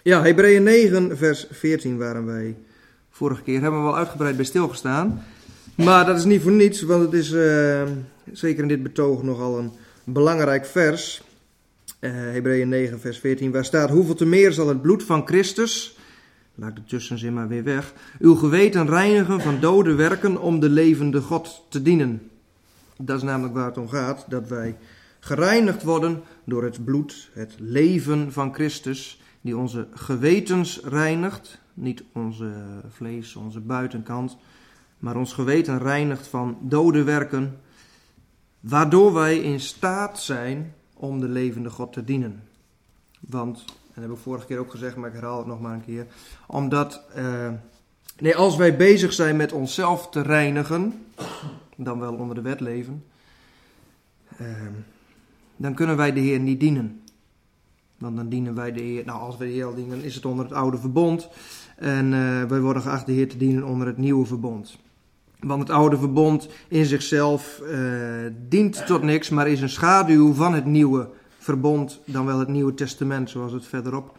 Ja, Hebreeën 9, vers 14 waren wij vorige keer. Hebben we wel uitgebreid bij stilgestaan. Maar dat is niet voor niets, want het is zeker in dit betoog nogal een belangrijk vers. Hebreeën 9, vers 14, waar staat: hoeveel te meer zal het bloed van Christus, laat de tussenzin maar weer weg, uw geweten reinigen van dode werken om de levende God te dienen. Dat is namelijk waar het om gaat, dat wij gereinigd worden door het bloed, het leven van Christus, die onze gewetens reinigt. Niet onze vlees, onze buitenkant, maar ons geweten reinigt van dode werken, waardoor wij in staat zijn om de levende God te dienen. Want, en dat heb ik vorige keer ook gezegd, maar ik herhaal het nog maar een keer, omdat als wij bezig zijn met onszelf te reinigen, dan wel onder de wet leven, dan kunnen wij de Heer niet dienen. Want dan dienen wij de Heer, als wij de Heer al dienen, is het onder het oude verbond. En wij worden geacht de Heer te dienen onder het nieuwe verbond. Want het oude verbond in zichzelf dient tot niks, maar is een schaduw van het nieuwe verbond, dan wel het Nieuwe Testament, zoals het verderop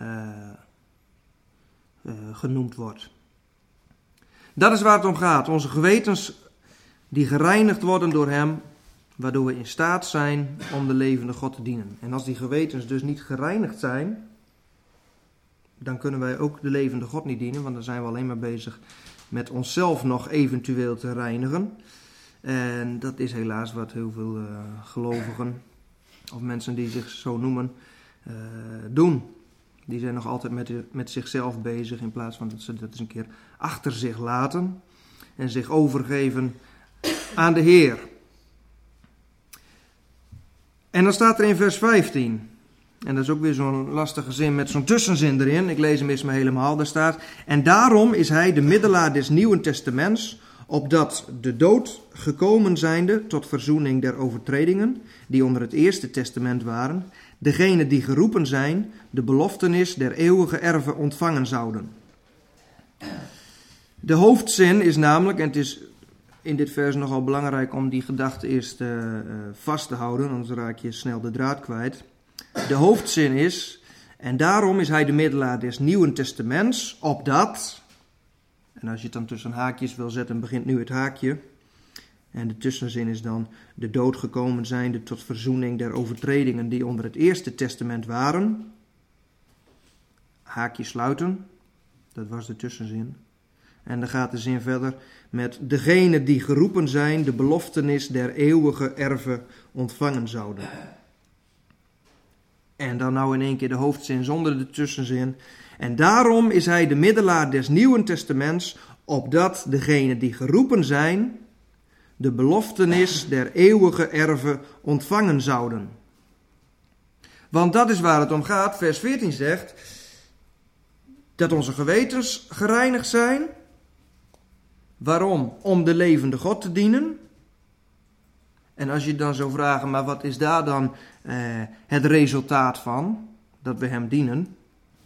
genoemd wordt. Dat is waar het om gaat. Onze gewetens die gereinigd worden door Hem, waardoor we in staat zijn om de levende God te dienen. En als die gewetens dus niet gereinigd zijn, dan kunnen wij ook de levende God niet dienen, want dan zijn we alleen maar bezig met onszelf nog eventueel te reinigen. En dat is helaas wat heel veel gelovigen, of mensen die zich zo noemen, doen. Die zijn nog altijd met zichzelf bezig, in plaats van dat ze dat eens een keer achter zich laten en zich overgeven aan de Heer. En dan staat er in vers 15, en dat is ook weer zo'n lastige zin met zo'n tussenzin erin, ik lees hem eens maar helemaal, daar staat: en daarom is hij de middelaar des Nieuwen Testaments, opdat de dood gekomen zijnde tot verzoening der overtredingen, die onder het Eerste Testament waren, degene die geroepen zijn, de beloftenis der eeuwige erve ontvangen zouden. De hoofdzin is namelijk, en het is in dit vers nogal belangrijk om die gedachte eerst vast te houden, anders raak je snel de draad kwijt. De hoofdzin is: en daarom is hij de middelaar des Nieuwen Testaments, opdat, en als je het dan tussen haakjes wil zetten, begint nu het haakje, en de tussenzin is dan: de dood gekomen zijnde tot verzoening der overtredingen die onder het Eerste Testament waren. Haakje sluiten, dat was de tussenzin. En dan gaat de zin verder met: degene die geroepen zijn, de beloftenis der eeuwige erve ontvangen zouden. En dan nou in één keer de hoofdzin zonder de tussenzin. En daarom is hij de middelaar des Nieuwen Testaments, opdat degene die geroepen zijn, de beloftenis der eeuwige erve ontvangen zouden. Want dat is waar het om gaat. Vers 14 zegt dat onze gewetens gereinigd zijn. Waarom? Om de levende God te dienen. En als je dan zou vragen, maar wat is daar dan het resultaat van, dat we hem dienen?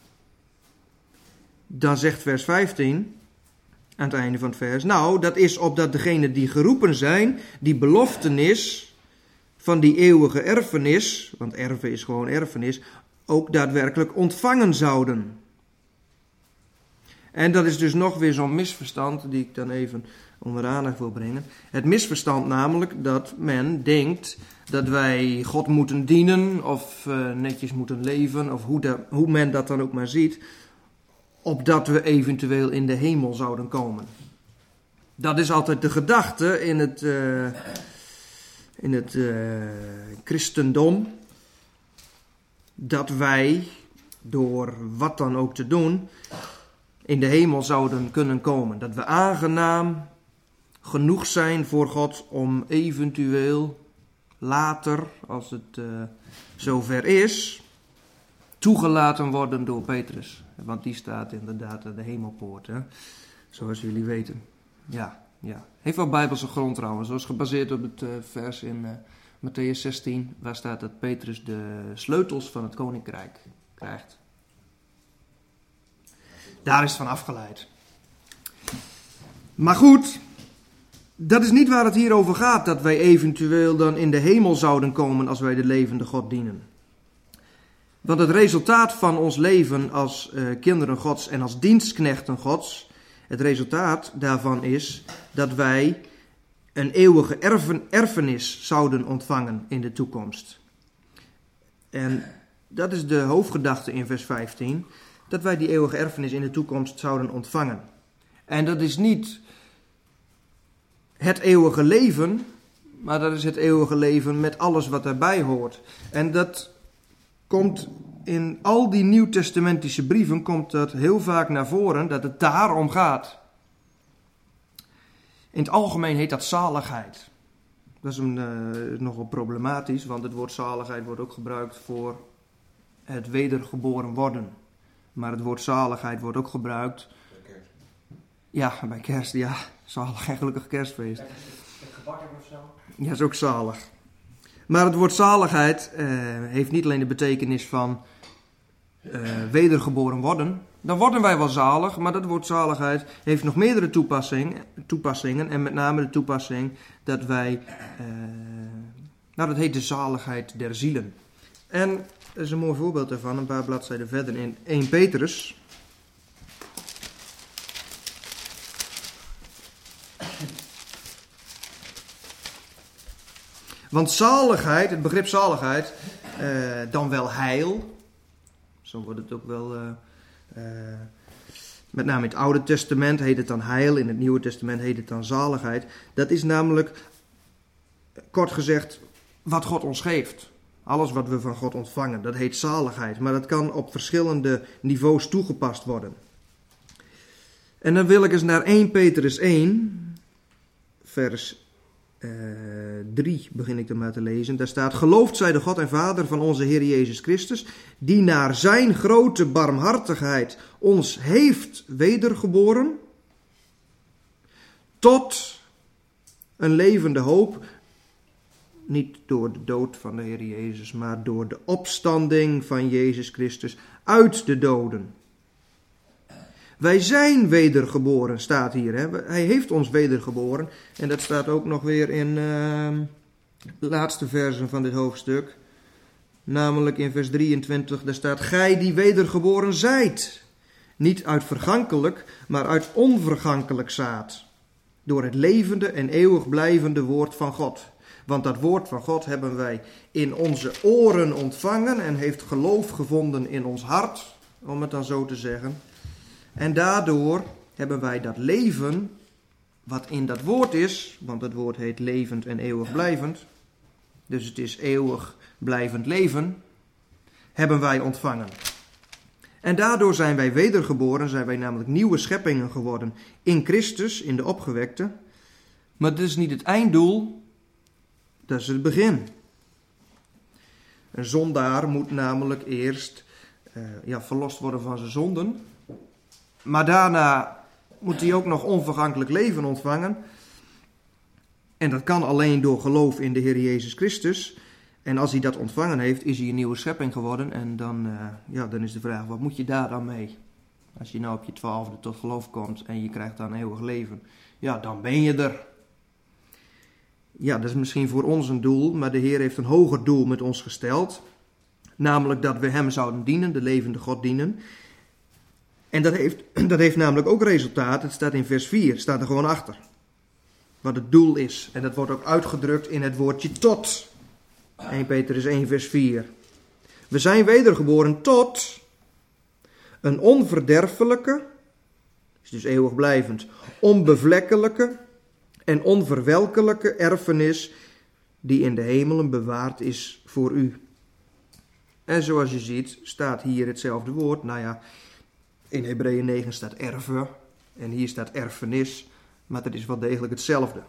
Dan zegt vers 15, aan het einde van het vers: nou, dat is opdat degenen die geroepen zijn, die beloftenis van die eeuwige erfenis, want erven is gewoon erfenis, ook daadwerkelijk ontvangen zouden. En dat is dus nog weer zo'n misverstand die ik dan even onder de aandacht wil brengen. Het misverstand namelijk dat men denkt dat wij God moeten dienen of netjes moeten leven, of hoe men dat dan ook maar ziet, opdat we eventueel in de hemel zouden komen. Dat is altijd de gedachte in het christendom, dat wij door wat dan ook te doen in de hemel zouden kunnen komen. Dat we aangenaam genoeg zijn voor God om eventueel later, als het zover is, toegelaten worden door Petrus. Want die staat inderdaad aan de hemelpoort, hè? Zoals jullie weten. Ja. Heeft wel bijbelse grond trouwens. Dat is gebaseerd op het vers in Mattheüs 16, waar staat dat Petrus de sleutels van het koninkrijk krijgt. Daar is het van afgeleid. Maar goed, dat is niet waar het hier over gaat, dat wij eventueel dan in de hemel zouden komen als wij de levende God dienen. Want het resultaat van ons leven als kinderen Gods en als dienstknechten Gods, het resultaat daarvan is dat wij een eeuwige erfenis zouden ontvangen in de toekomst. En dat is de hoofdgedachte in vers 15, dat wij die eeuwige erfenis in de toekomst zouden ontvangen. En dat is niet het eeuwige leven, maar dat is het eeuwige leven met alles wat daarbij hoort. En dat komt in al die nieuwtestamentische brieven komt dat heel vaak naar voren, dat het daarom gaat. In het algemeen heet dat zaligheid. Dat is nogal problematisch, want het woord zaligheid wordt ook gebruikt voor het wedergeboren worden. Maar het woord zaligheid wordt ook gebruikt. Bij kerst. Ja, bij kerst, ja. Zalig en gelukkig kerstfeest. Het gebakken of zo? Ja, is ook zalig. Maar het woord zaligheid heeft niet alleen de betekenis van wedergeboren worden. Dan worden wij wel zalig, maar dat woord zaligheid heeft nog meerdere toepassingen. En met name de toepassing dat wij, dat heet de zaligheid der zielen. En er is een mooi voorbeeld daarvan, een paar bladzijden verder in 1 Petrus. Want zaligheid, het begrip zaligheid, dan wel heil. Zo wordt het ook wel, met name in het Oude Testament heet het dan heil, in het Nieuwe Testament heet het dan zaligheid. Dat is namelijk, kort gezegd, wat God ons geeft. Alles wat we van God ontvangen, dat heet zaligheid. Maar dat kan op verschillende niveaus toegepast worden. En dan wil ik eens naar 1 Petrus 1, vers 3 begin ik er maar te lezen. Daar staat: geloofd zij de God en Vader van onze Heer Jezus Christus, die naar zijn grote barmhartigheid ons heeft wedergeboren, tot een levende hoop, niet door de dood van de Heer Jezus, maar door de opstanding van Jezus Christus uit de doden. Wij zijn wedergeboren, staat hier. Hè? Hij heeft ons wedergeboren. En dat staat ook nog weer in de laatste versen van dit hoofdstuk. Namelijk in vers 23, daar staat: gij die wedergeboren zijt. Niet uit vergankelijk, maar uit onvergankelijk zaad. Door het levende en eeuwig blijvende woord van God. Want dat woord van God hebben wij in onze oren ontvangen en heeft geloof gevonden in ons hart, om het dan zo te zeggen. En daardoor hebben wij dat leven, wat in dat woord is, want het woord heet levend en eeuwig blijvend, dus het is eeuwig blijvend leven, hebben wij ontvangen. En daardoor zijn wij wedergeboren, zijn wij namelijk nieuwe scheppingen geworden in Christus, in de opgewekte. Maar dat is niet het einddoel, dat is het begin. Een zondaar moet namelijk eerst verlost worden van zijn zonden. Maar daarna moet hij ook nog onvergankelijk leven ontvangen. En dat kan alleen door geloof in de Heer Jezus Christus. En als hij dat ontvangen heeft, is hij een nieuwe schepping geworden. En dan is de vraag, wat moet je daar dan mee? Als je nou op je 12e tot geloof komt en je krijgt dan eeuwig leven. Ja, dan ben je er. Ja, dat is misschien voor ons een doel, maar de Heer heeft een hoger doel met ons gesteld. Namelijk dat we hem zouden dienen, de levende God dienen. En dat heeft namelijk ook resultaat. Het staat in vers 4, staat er gewoon achter. Wat het doel is. En dat wordt ook uitgedrukt in het woordje tot. 1 Petrus 1 vers 4. We zijn wedergeboren tot een onverderfelijke, is dus eeuwig blijvend, onbevlekkelijke en onverwelkelijke erfenis die in de hemelen bewaard is voor u. En zoals je ziet staat hier hetzelfde woord. Nou ja, in Hebreeën 9 staat erven en hier staat erfenis, maar dat is wel degelijk hetzelfde.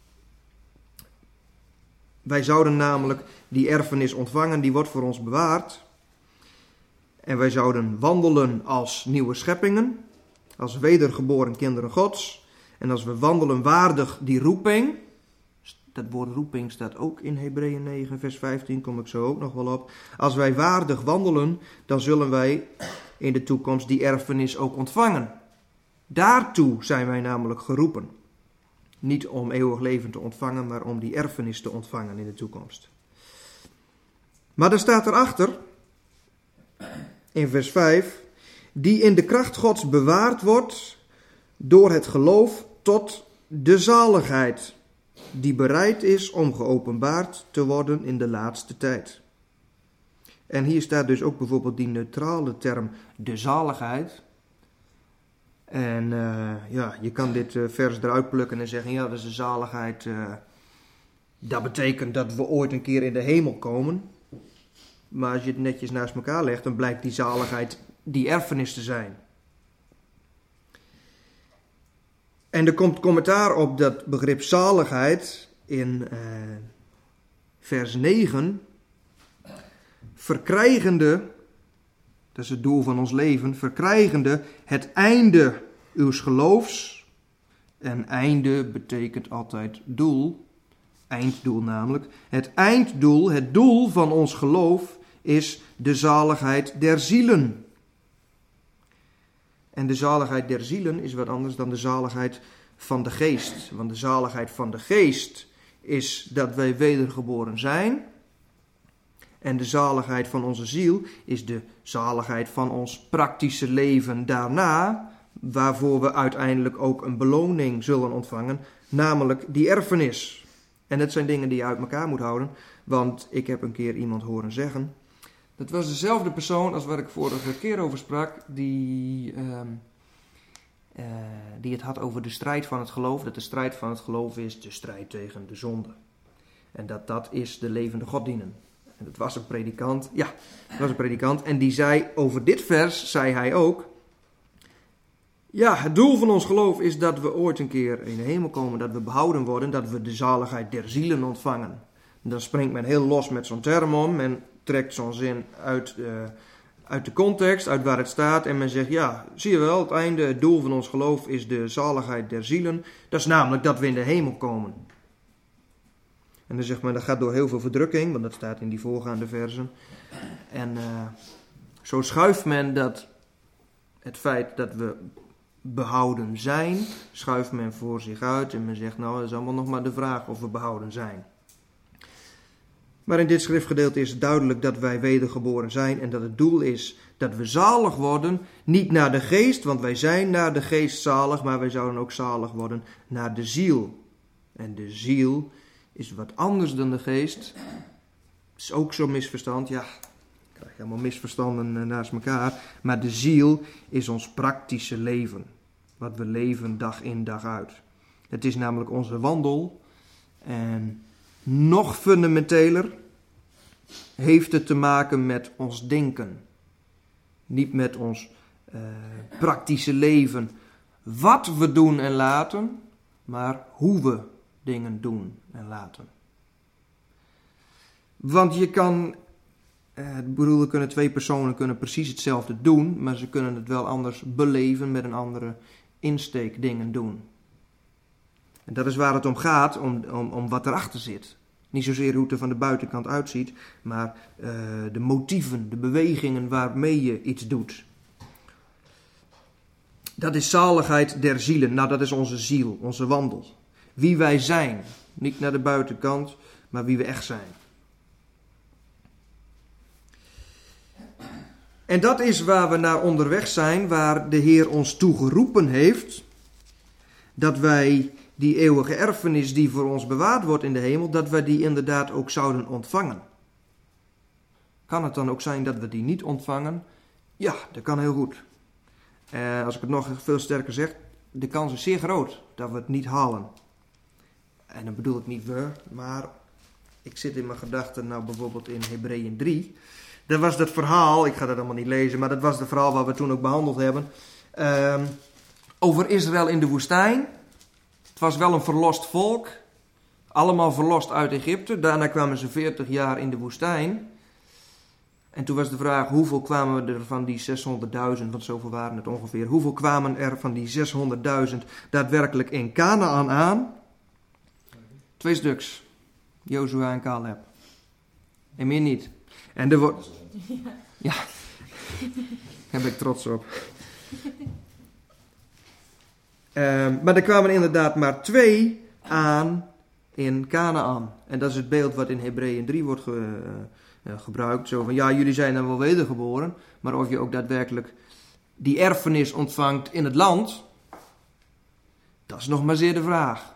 Wij zouden namelijk die erfenis ontvangen, die wordt voor ons bewaard. En wij zouden wandelen als nieuwe scheppingen, als wedergeboren kinderen Gods. En als we wandelen waardig die roeping, dat woord roeping staat ook in Hebreeën 9 vers 15, kom ik zo ook nog wel op. Als wij waardig wandelen, dan zullen wij in de toekomst die erfenis ook ontvangen. Daartoe zijn wij namelijk geroepen. Niet om eeuwig leven te ontvangen, maar om die erfenis te ontvangen in de toekomst. Maar er staat erachter, in vers 5, die in de kracht Gods bewaard wordt door het geloof tot de zaligheid, die bereid is om geopenbaard te worden in de laatste tijd. En hier staat dus ook bijvoorbeeld die neutrale term, de zaligheid. En je kan dit vers eruit plukken en zeggen, ja, dat is de zaligheid. Dat betekent dat we ooit een keer in de hemel komen. Maar als je het netjes naast elkaar legt, dan blijkt die zaligheid die erfenis te zijn. En er komt commentaar op dat begrip zaligheid in vers 9. Verkrijgende, dat is het doel van ons leven, verkrijgende het einde uws geloofs. En einde betekent altijd doel, einddoel namelijk. Het einddoel, het doel van ons geloof is de zaligheid der zielen. En de zaligheid der zielen is wat anders dan de zaligheid van de geest. Want de zaligheid van de geest is dat wij wedergeboren zijn. En de zaligheid van onze ziel is de zaligheid van ons praktische leven daarna, waarvoor we uiteindelijk ook een beloning zullen ontvangen, namelijk die erfenis. En dat zijn dingen die je uit elkaar moet houden, want ik heb een keer iemand horen zeggen, dat was dezelfde persoon als waar ik vorige keer over sprak, die het had over de strijd van het geloof, dat de strijd van het geloof is de strijd tegen de zonde. En dat is de levende God dienen. En dat was een predikant, en die zei over dit vers, zei hij ook, ja, het doel van ons geloof is dat we ooit een keer in de hemel komen, dat we behouden worden, dat we de zaligheid der zielen ontvangen. En dan springt men heel los met zo'n term om, men trekt zo'n zin uit de context, uit waar het staat, en men zegt, ja, zie je wel, het einde, het doel van ons geloof is de zaligheid der zielen, dat is namelijk dat we in de hemel komen. En dan zegt men, dat gaat door heel veel verdrukking, want dat staat in die voorgaande versen. En zo schuift men het feit dat we behouden zijn, schuift men voor zich uit. En men zegt, nou, dat is allemaal nog maar de vraag of we behouden zijn. Maar in dit schriftgedeelte is het duidelijk dat wij wedergeboren zijn. En dat het doel is dat we zalig worden, niet naar de geest, want wij zijn naar de geest zalig, maar wij zouden ook zalig worden naar de ziel. En de ziel is wat anders dan de geest. Is ook zo'n misverstand. Ja, ik krijg helemaal misverstanden naast elkaar. Maar de ziel is ons praktische leven. Wat we leven dag in dag uit. Het is namelijk onze wandel. En nog fundamenteler heeft het te maken met ons denken. Niet met ons praktische leven. Wat we doen en laten. Maar hoe we dingen doen en laten. Want je kan, twee personen kunnen precies hetzelfde doen, maar ze kunnen het wel anders beleven met een andere insteek dingen doen. En dat is waar het om gaat, om wat erachter zit. Niet zozeer hoe het er van de buitenkant uitziet, maar de motieven, de bewegingen waarmee je iets doet. Dat is zaligheid der zielen. Nou, dat is onze ziel, onze wandel. Wie wij zijn. Niet naar de buitenkant, maar wie we echt zijn. En dat is waar we naar onderweg zijn, waar de Heer ons toe geroepen heeft. Dat wij die eeuwige erfenis die voor ons bewaard wordt in de hemel, dat wij die inderdaad ook zouden ontvangen. Kan het dan ook zijn dat we die niet ontvangen? Ja, dat kan heel goed. Als ik het nog veel sterker zeg, de kans is zeer groot dat we het niet halen. En dan bedoel ik niet we, maar ik zit in mijn gedachten nou bijvoorbeeld in Hebreeën 3. Dat was dat verhaal, ik ga dat allemaal niet lezen, maar dat was het verhaal wat we toen ook behandeld hebben. Over Israël in de woestijn. Het was wel een verlost volk. Allemaal verlost uit Egypte. Daarna kwamen ze 40 jaar in de woestijn. En toen was de vraag, hoeveel kwamen er van die 600.000, want zoveel waren het ongeveer. Hoeveel kwamen er van die 600.000 daadwerkelijk in Kanaan aan? 2 stuks. Jozua en Caleb. En meer niet. En er wordt... Ja. Daar ben ik trots op. Maar er kwamen inderdaad maar 2 aan in Kanaan. En dat is het beeld wat in Hebreeën 3 wordt gebruikt. Zo van, ja, jullie zijn dan wel wedergeboren. Maar of je ook daadwerkelijk die erfenis ontvangt in het land, dat is nog maar zeer de vraag.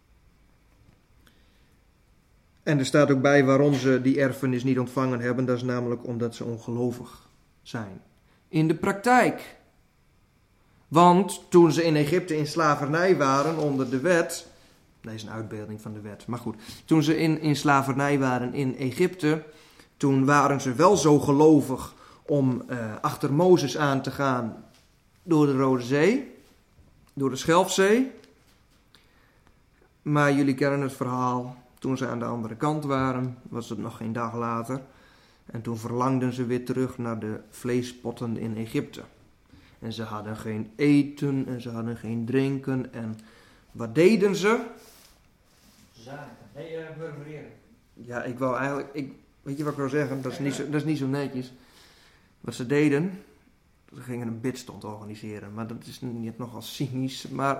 En er staat ook bij waarom ze die erfenis niet ontvangen hebben. Dat is namelijk omdat ze ongelovig zijn. In de praktijk. Want toen ze in Egypte in slavernij waren onder de wet. Dat is een uitbeelding van de wet. Maar goed. Toen ze in slavernij waren in Egypte. Toen waren ze wel zo gelovig om achter Mozes aan te gaan. Door de Rode Zee. Door de Schelfzee. Maar jullie kennen het verhaal. Toen ze aan de andere kant waren, was het nog geen dag later. En toen verlangden ze weer terug naar de vleespotten in Egypte. En ze hadden geen eten en ze hadden geen drinken. En wat deden ze? Zaken. Nee, murmureren. Ja, ik wou eigenlijk... weet je wat ik wil zeggen? Dat is niet zo netjes. Wat ze deden? Ze gingen een bidstond organiseren. Maar dat is niet nogal cynisch. Maar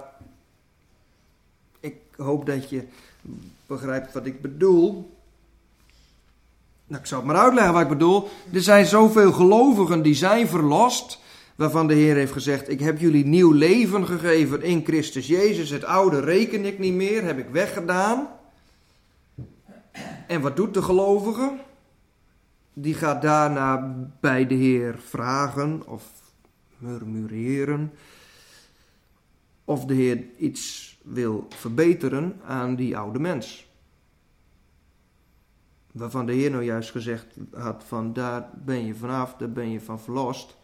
ik hoop dat je begrijpt wat ik bedoel. Nou, ik zal het maar uitleggen wat ik bedoel. Er zijn zoveel gelovigen die zijn verlost, waarvan de Heer heeft gezegd, ik heb jullie nieuw leven gegeven in Christus Jezus. Het oude reken ik niet meer, heb ik weggedaan. En wat doet de gelovige? Die gaat daarna bij de Heer vragen of murmureren of de Heer iets wil verbeteren aan die oude mens. Waarvan de Heer nou juist gezegd had van daar ben je vanaf, daar ben je van verlost.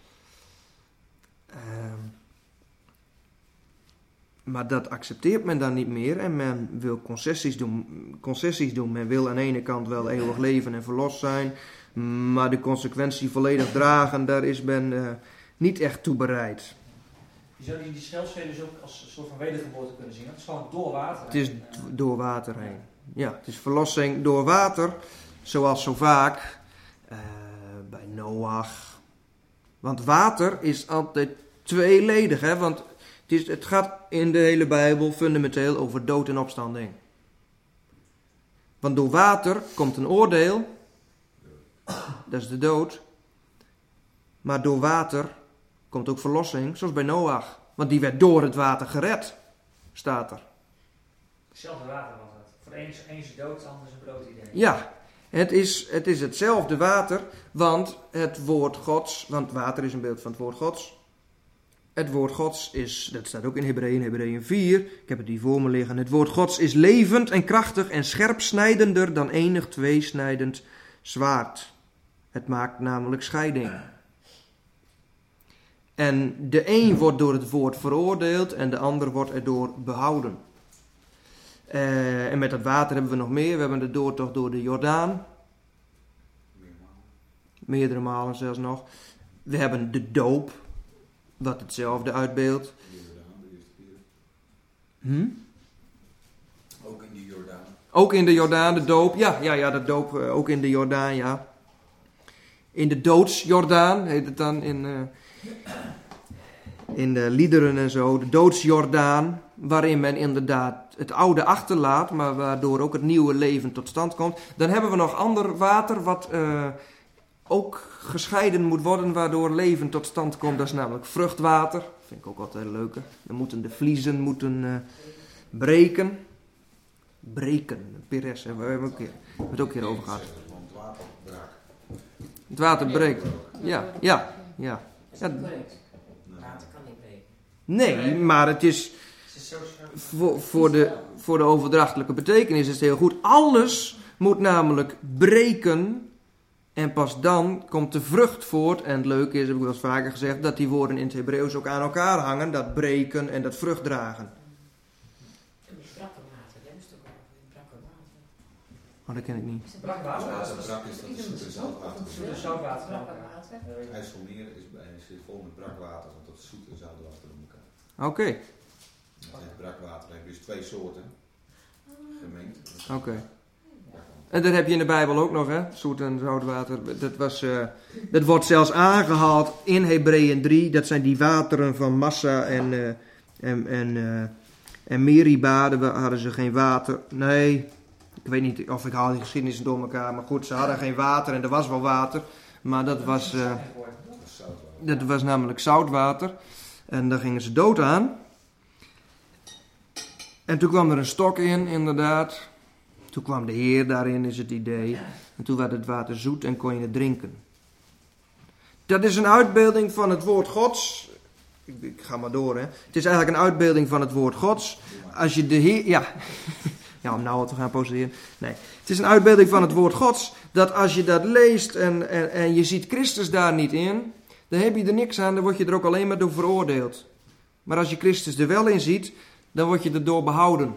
Maar dat accepteert men dan niet meer en men wil concessies doen. Men wil aan de ene kant wel eeuwig leven en verlost zijn, maar de consequentie volledig dragen, daar is men niet echt toe bereid. Je zou die Schelfzee dus ook als een soort van wedergeboorte kunnen zien. Het is gewoon door water. Het is door water heen. Ja, het is verlossing door water, zoals zo vaak bij Noach. Want water is altijd tweeledig, hè? Want het gaat in de hele Bijbel fundamenteel over dood en opstanding. Want door water komt een oordeel, dat is de dood. Maar door water komt ook verlossing, zoals bij Noach. Want die werd door het water gered, staat er. Hetzelfde water was het. Voor de een is dood, de ander is een broodidee. Ja, het is hetzelfde water, want het woord Gods, want water is een beeld van het woord Gods. Het woord Gods is, dat staat ook in Hebreeën 4, ik heb het hier voor me liggen. Het woord Gods is levend en krachtig en scherpsnijdender dan enig tweesnijdend zwaard. Het maakt namelijk scheiding. En de een wordt door het woord veroordeeld en de ander wordt erdoor behouden. En met dat water hebben we nog meer. We hebben de doortocht door de Jordaan. Meerdere malen zelfs nog. We hebben de doop, wat hetzelfde uitbeeldt. Ook in de Jordaan. Ook in de Jordaan, de doop. Ja, de doop ook in de Jordaan, ja. In de doodsjordaan heet het dan in de liederen en zo. De doodsjordaan, waarin men inderdaad het oude achterlaat, maar waardoor ook het nieuwe leven tot stand komt. Dan hebben we nog ander water wat ook gescheiden moet worden, waardoor leven tot stand komt. Dat is namelijk vruchtwater. Vind ik ook altijd leuk. Dan moeten de vliezen breken. Breken, Peres, hebben we ook het ook hier over gehad. Het water breekt. Ja. Is dat correct? Water kan niet breken. Nee, maar het is voor de overdrachtelijke betekenis is het heel goed. Alles moet namelijk breken en pas dan komt de vrucht voort. En het leuke is, heb ik wel eens vaker gezegd, dat die woorden in het Hebreeuws ook aan elkaar hangen. Dat breken en dat vrucht dragen. En die brakke water, dat is toch wel brakke water. Oh, dat ken ik niet. Brak water? Brak is dat een zoet en zoutwater. Zoet en zoutwater. Brakke water. IJsselmeer zit vol met brakwater, want dat is zoet en zoutwater door elkaar. Oké. Brakwater heb je dus twee soorten gemengd. Oké. En dat heb je in de Bijbel ook nog, hè? Zoet en zoutwater. Dat wordt zelfs aangehaald in Hebreeën 3. Dat zijn die wateren van Massa en Meriba. Daar hadden ze geen water. Nee, Ik weet niet of ik haal die geschiedenis door elkaar. Maar goed, ze hadden geen water en er was wel water. Maar dat was namelijk zoutwater. En daar gingen ze dood aan. En toen kwam er een stok in, inderdaad. Toen kwam de Heer daarin, is het idee. En toen werd het water zoet en kon je het drinken. Dat is een uitbeelding van het woord Gods. Ik ga maar door, hè. Het is eigenlijk een uitbeelding van het woord Gods. Als je de Heer... Ja, ja, om nou wat te gaan poseren. Nee, het is een uitbeelding van het woord Gods. Dat als je dat leest en je ziet Christus daar niet in, dan heb je er niks aan. Dan word je er ook alleen maar door veroordeeld. Maar als je Christus er wel in ziet, dan word je erdoor behouden.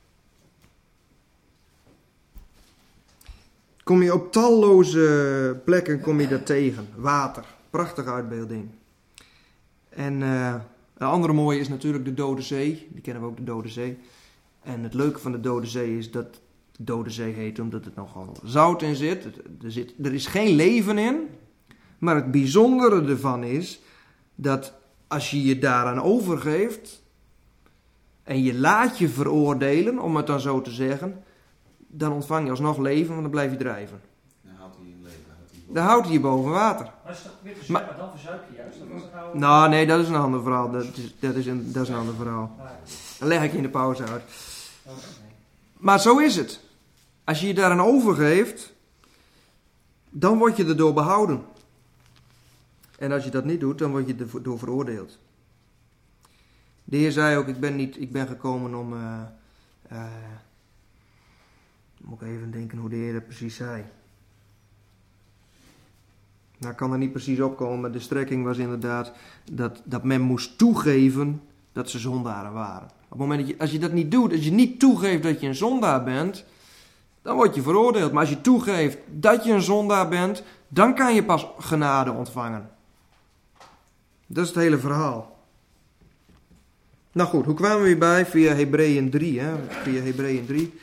Kom je op talloze plekken kom je dat tegen. Water, prachtige uitbeelding. En een andere mooie is natuurlijk de Dode Zee. Die kennen we ook, de Dode Zee. En het leuke van de Dode Zee is dat de Dode Zee heet omdat het nogal zout in zit. Er is geen leven in. Maar het bijzondere ervan is dat als je je daaraan overgeeft en je laat je veroordelen, om het dan zo te zeggen, dan ontvang je alsnog leven, want dan blijf je drijven. Dan houdt hij in leven. Dan houdt hij je boven water. Maar is toch weer verzuip, maar dan verzuip je juist? Dat was het nou... Nou, nee, dat is een ander verhaal. Dat is een ander verhaal. Dan leg ik je in de pauze uit. Maar zo is het. Als je je daaraan overgeeft, dan word je erdoor behouden. En als je dat niet doet, dan word je erdoor veroordeeld. De Heer zei ook, ik ben gekomen om... moet ik even denken hoe de Heer dat precies zei. Nou, ik kan er niet precies opkomen, maar de strekking was inderdaad dat men moest toegeven dat ze zondaren waren. Op het moment dat als je dat niet doet, als je niet toegeeft dat je een zondaar bent, dan word je veroordeeld. Maar als je toegeeft dat je een zondaar bent, dan kan je pas genade ontvangen. Dat is het hele verhaal. Nou goed, hoe kwamen we hierbij? Via Hebreeën 3, hè? Via Hebreeën 3,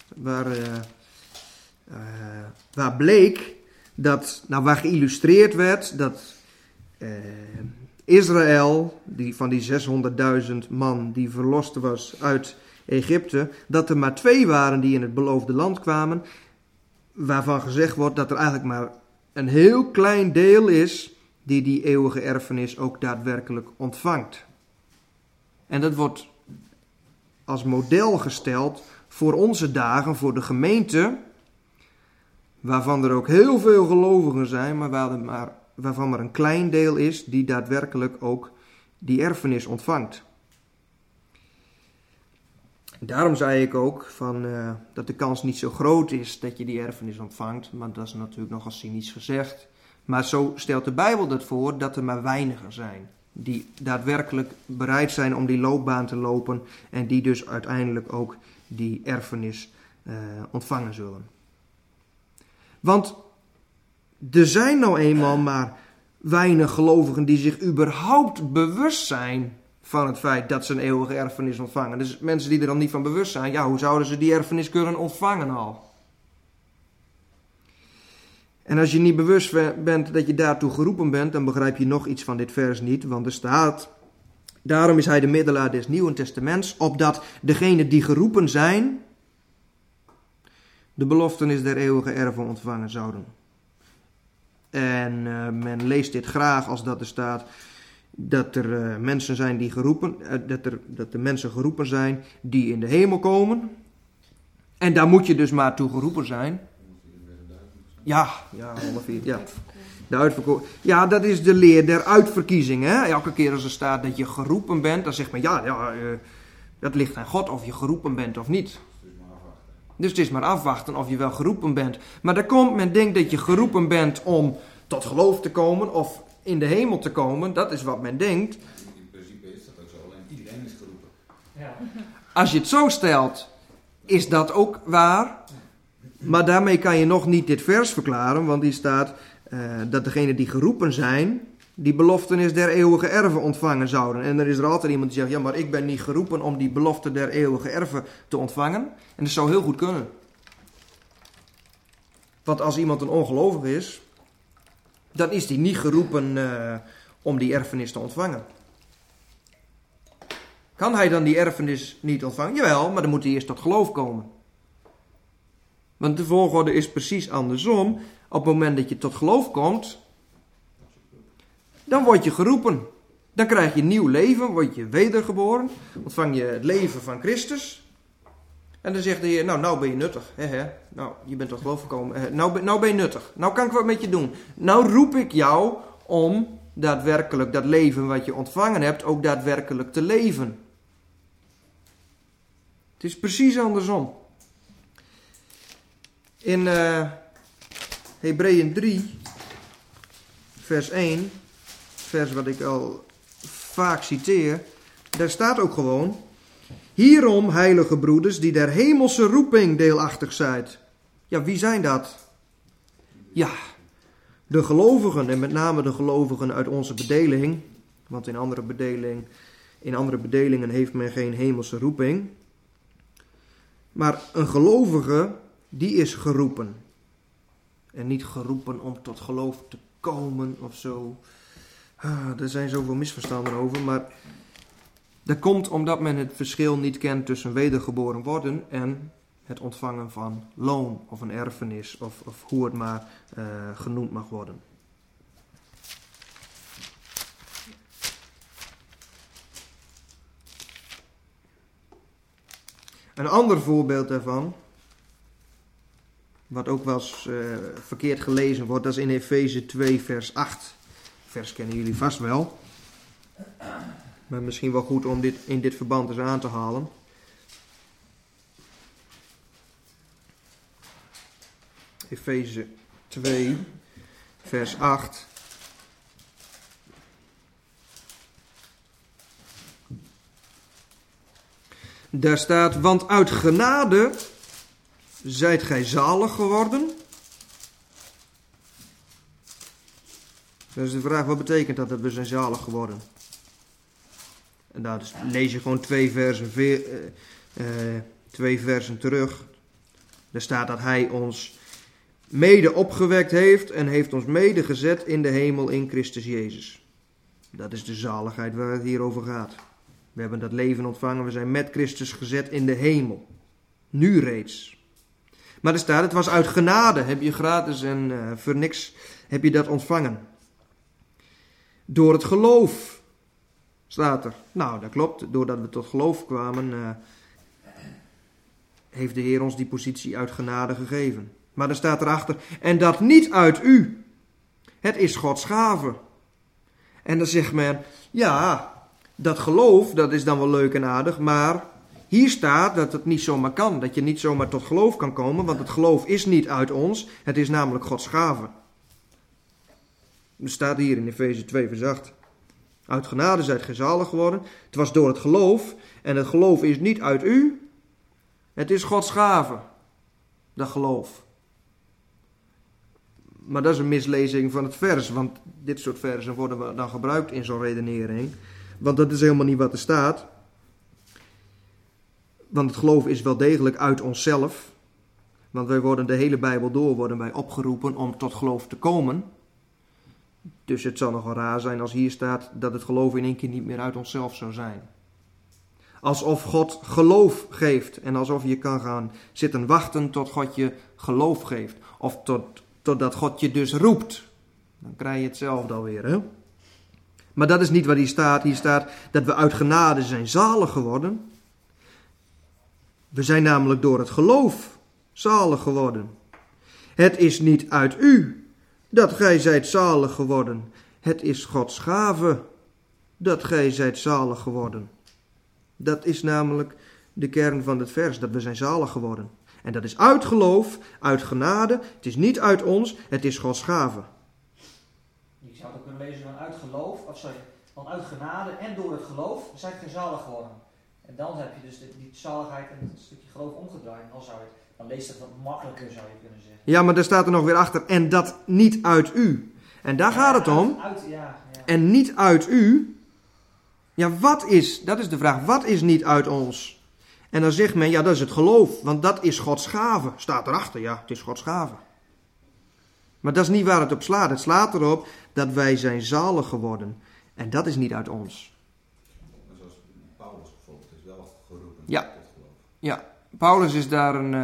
waar bleek waar geïllustreerd werd dat Israël, van die 600.000 man die verlost was uit Egypte, dat er maar 2 waren die in het beloofde land kwamen, waarvan gezegd wordt dat er eigenlijk maar een heel klein deel is die eeuwige erfenis ook daadwerkelijk ontvangt. En dat wordt als model gesteld voor onze dagen, voor de gemeente, waarvan er ook heel veel gelovigen zijn, maar waarvan er een klein deel is die daadwerkelijk ook die erfenis ontvangt. Daarom zei ik ook dat de kans niet zo groot is dat je die erfenis ontvangt, maar dat is natuurlijk nogal cynisch gezegd. Maar zo stelt de Bijbel dat voor, dat er maar weinigen zijn die daadwerkelijk bereid zijn om die loopbaan te lopen en die dus uiteindelijk ook die erfenis ontvangen zullen. Want er zijn nou eenmaal maar weinig gelovigen die zich überhaupt bewust zijn van het feit dat ze een eeuwige erfenis ontvangen. Dus mensen die er dan niet van bewust zijn, ja, hoe zouden ze die erfenis kunnen ontvangen al? En als je niet bewust bent dat je daartoe geroepen bent, dan begrijp je nog iets van dit vers niet, want er staat: daarom is hij de middelaar des Nieuwen Testaments, opdat degenen die geroepen zijn, de beloftenis der eeuwige erven ontvangen zouden. En men leest dit graag als dat er staat dat er mensen zijn die geroepen, dat er mensen geroepen zijn die in de hemel komen. En daar moet je dus maar toe geroepen zijn. Ja, ongeveer. Ja. De uitverkoren. Ja, dat is de leer der uitverkiezing. Hè? Elke keer als er staat dat je geroepen bent, dan zegt men dat ligt aan God of je geroepen bent of niet. Dus het is maar afwachten of je wel geroepen bent. Maar daar komt men denkt dat je geroepen bent om tot geloof te komen of in de hemel te komen. Dat is wat men denkt. In principe is dat ook zo, alleen iedereen is geroepen. Ja. Als je het zo stelt, is dat ook waar. Maar daarmee kan je nog niet dit vers verklaren, want die staat dat degenen die geroepen zijn, die beloftenis der eeuwige erven ontvangen zouden. En er is er altijd iemand die zegt, ja, maar ik ben niet geroepen om die belofte der eeuwige erven te ontvangen. En dat zou heel goed kunnen. Want als iemand een ongelovige is, dan is die niet geroepen om die erfenis te ontvangen. Kan hij dan die erfenis niet ontvangen? Jawel, maar dan moet hij eerst tot geloof komen. Want de volgorde is precies andersom. Op het moment dat je tot geloof komt, dan word je geroepen. Dan krijg je nieuw leven, word je wedergeboren, ontvang je het leven van Christus. En dan zegt de Heer, nou ben je nuttig. Nou, je bent tot geloof gekomen. Nou ben je nuttig. Nou kan ik wat met je doen. Nou roep ik jou om daadwerkelijk dat leven wat je ontvangen hebt, ook daadwerkelijk te leven. Het is precies andersom. In Hebreeën 3, vers 1, vers wat ik al vaak citeer, daar staat ook gewoon: hierom, heilige broeders, die der hemelse roeping deelachtig zijt. Ja, wie zijn dat? Ja, de gelovigen, en met name de gelovigen uit onze bedeling, want in andere bedelingen heeft men geen hemelse roeping. Maar een gelovige, die is geroepen. En niet geroepen om tot geloof te komen of zo. Er zijn zoveel misverstanden over, maar dat komt omdat men het verschil niet kent tussen wedergeboren worden en het ontvangen van loon of een erfenis of hoe het maar genoemd mag worden. Een ander voorbeeld daarvan, wat ook wel eens verkeerd gelezen wordt, dat is in Efeze 2 vers 8. Vers kennen jullie vast wel. Maar misschien wel goed om dit in dit verband eens aan te halen. Efeze 2 vers 8. Daar staat: want uit genade zijt gij zalig geworden. Dat is de vraag, wat betekent dat we zijn zalig geworden? En daar dus lees je gewoon twee versen terug. Daar staat dat hij ons mede opgewekt heeft en heeft ons mede gezet in de hemel in Christus Jezus. Dat is de zaligheid waar het hier over gaat. We hebben dat leven ontvangen, we zijn met Christus gezet in de hemel. Nu reeds. Maar er staat, het was uit genade, heb je gratis en voor niks heb je dat ontvangen. Door het geloof, staat er. Nou, dat klopt, doordat we tot geloof kwamen, heeft de Heer ons die positie uit genade gegeven. Maar er staat erachter, en dat niet uit u. Het is Gods gave. En dan zegt men, ja, dat geloof, dat is dan wel leuk en aardig, maar hier staat dat het niet zomaar kan. Dat je niet zomaar tot geloof kan komen, want het geloof is niet uit ons. Het is namelijk Gods gave. Er staat hier in Efeze 2 vers 8. Uit genade zijt gij zalig geworden. Het was door het geloof. En het geloof is niet uit u. Het is Gods gave. Dat geloof. Maar dat is een mislezing van het vers. Want dit soort versen worden dan gebruikt in zo'n redenering. Want dat is helemaal niet wat er staat. Want het geloof is wel degelijk uit onszelf. Want wij worden de hele Bijbel door worden wij opgeroepen om tot geloof te komen. Dus het zal nogal raar zijn als hier staat dat het geloof in één keer niet meer uit onszelf zou zijn. Alsof God geloof geeft en alsof je kan gaan zitten wachten tot God je geloof geeft. Of totdat God je dus roept. Dan krijg je hetzelfde alweer, hè? Maar dat is niet wat hier staat. Hier staat dat we uit genade zijn zalig geworden. We zijn namelijk door het geloof zalig geworden. Het is niet uit u dat gij zijt zalig geworden. Het is Gods gave dat gij zijt zalig geworden. Dat is namelijk de kern van het vers, dat we zijn zalig geworden. En dat is uit geloof, uit genade. Het is niet uit ons, het is Gods gave. Je zou het ook kunnen lezen van uit genade en door het geloof zijt gij zalig geworden. En dan heb je dus die zaligheid en het stukje geloof omgedraaid. Dan leest het wat makkelijker, zou je kunnen zeggen. Ja, maar daar staat er nog weer achter, en dat niet uit u. En daar gaat het om. En niet uit u. Ja, dat is de vraag, wat is niet uit ons? En dan zegt men, ja, dat is het geloof, want dat is Gods gave. Staat erachter, ja, het is Gods gave. Maar dat is niet waar het op slaat. Het slaat erop dat wij zijn zalig geworden. En dat is niet uit ons. Maar zoals Paulus bijvoorbeeld is wel geroepen Ja. tot geloof. Ja, Paulus is daar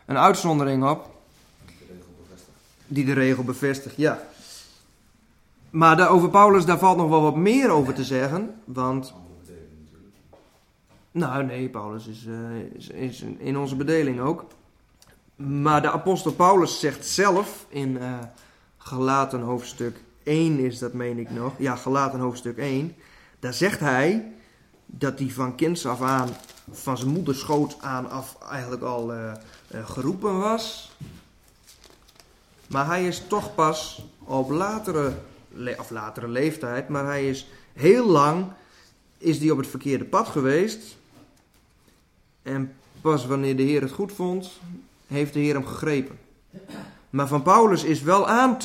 een uitzondering op. De regel bevestigd. Die de regel bevestigt, ja. Maar over Paulus, daar valt nog wel wat meer over te zeggen. Want, Andere bedeling natuurlijk. nou nee, Paulus is in onze bedeling ook. Maar de apostel Paulus zegt zelf in Galaten hoofdstuk 1 is dat, meen ik nog. Ja, Galaten hoofdstuk 1. Daar zegt hij dat hij van kinds af aan, van zijn moeders schoot aan af, eigenlijk al geroepen was. Maar hij is toch pas op latere leeftijd, maar hij is heel lang is hij op het verkeerde pad geweest. En pas wanneer de Heer het goed vond, heeft de Heer hem gegrepen. Maar van Paulus is wel aan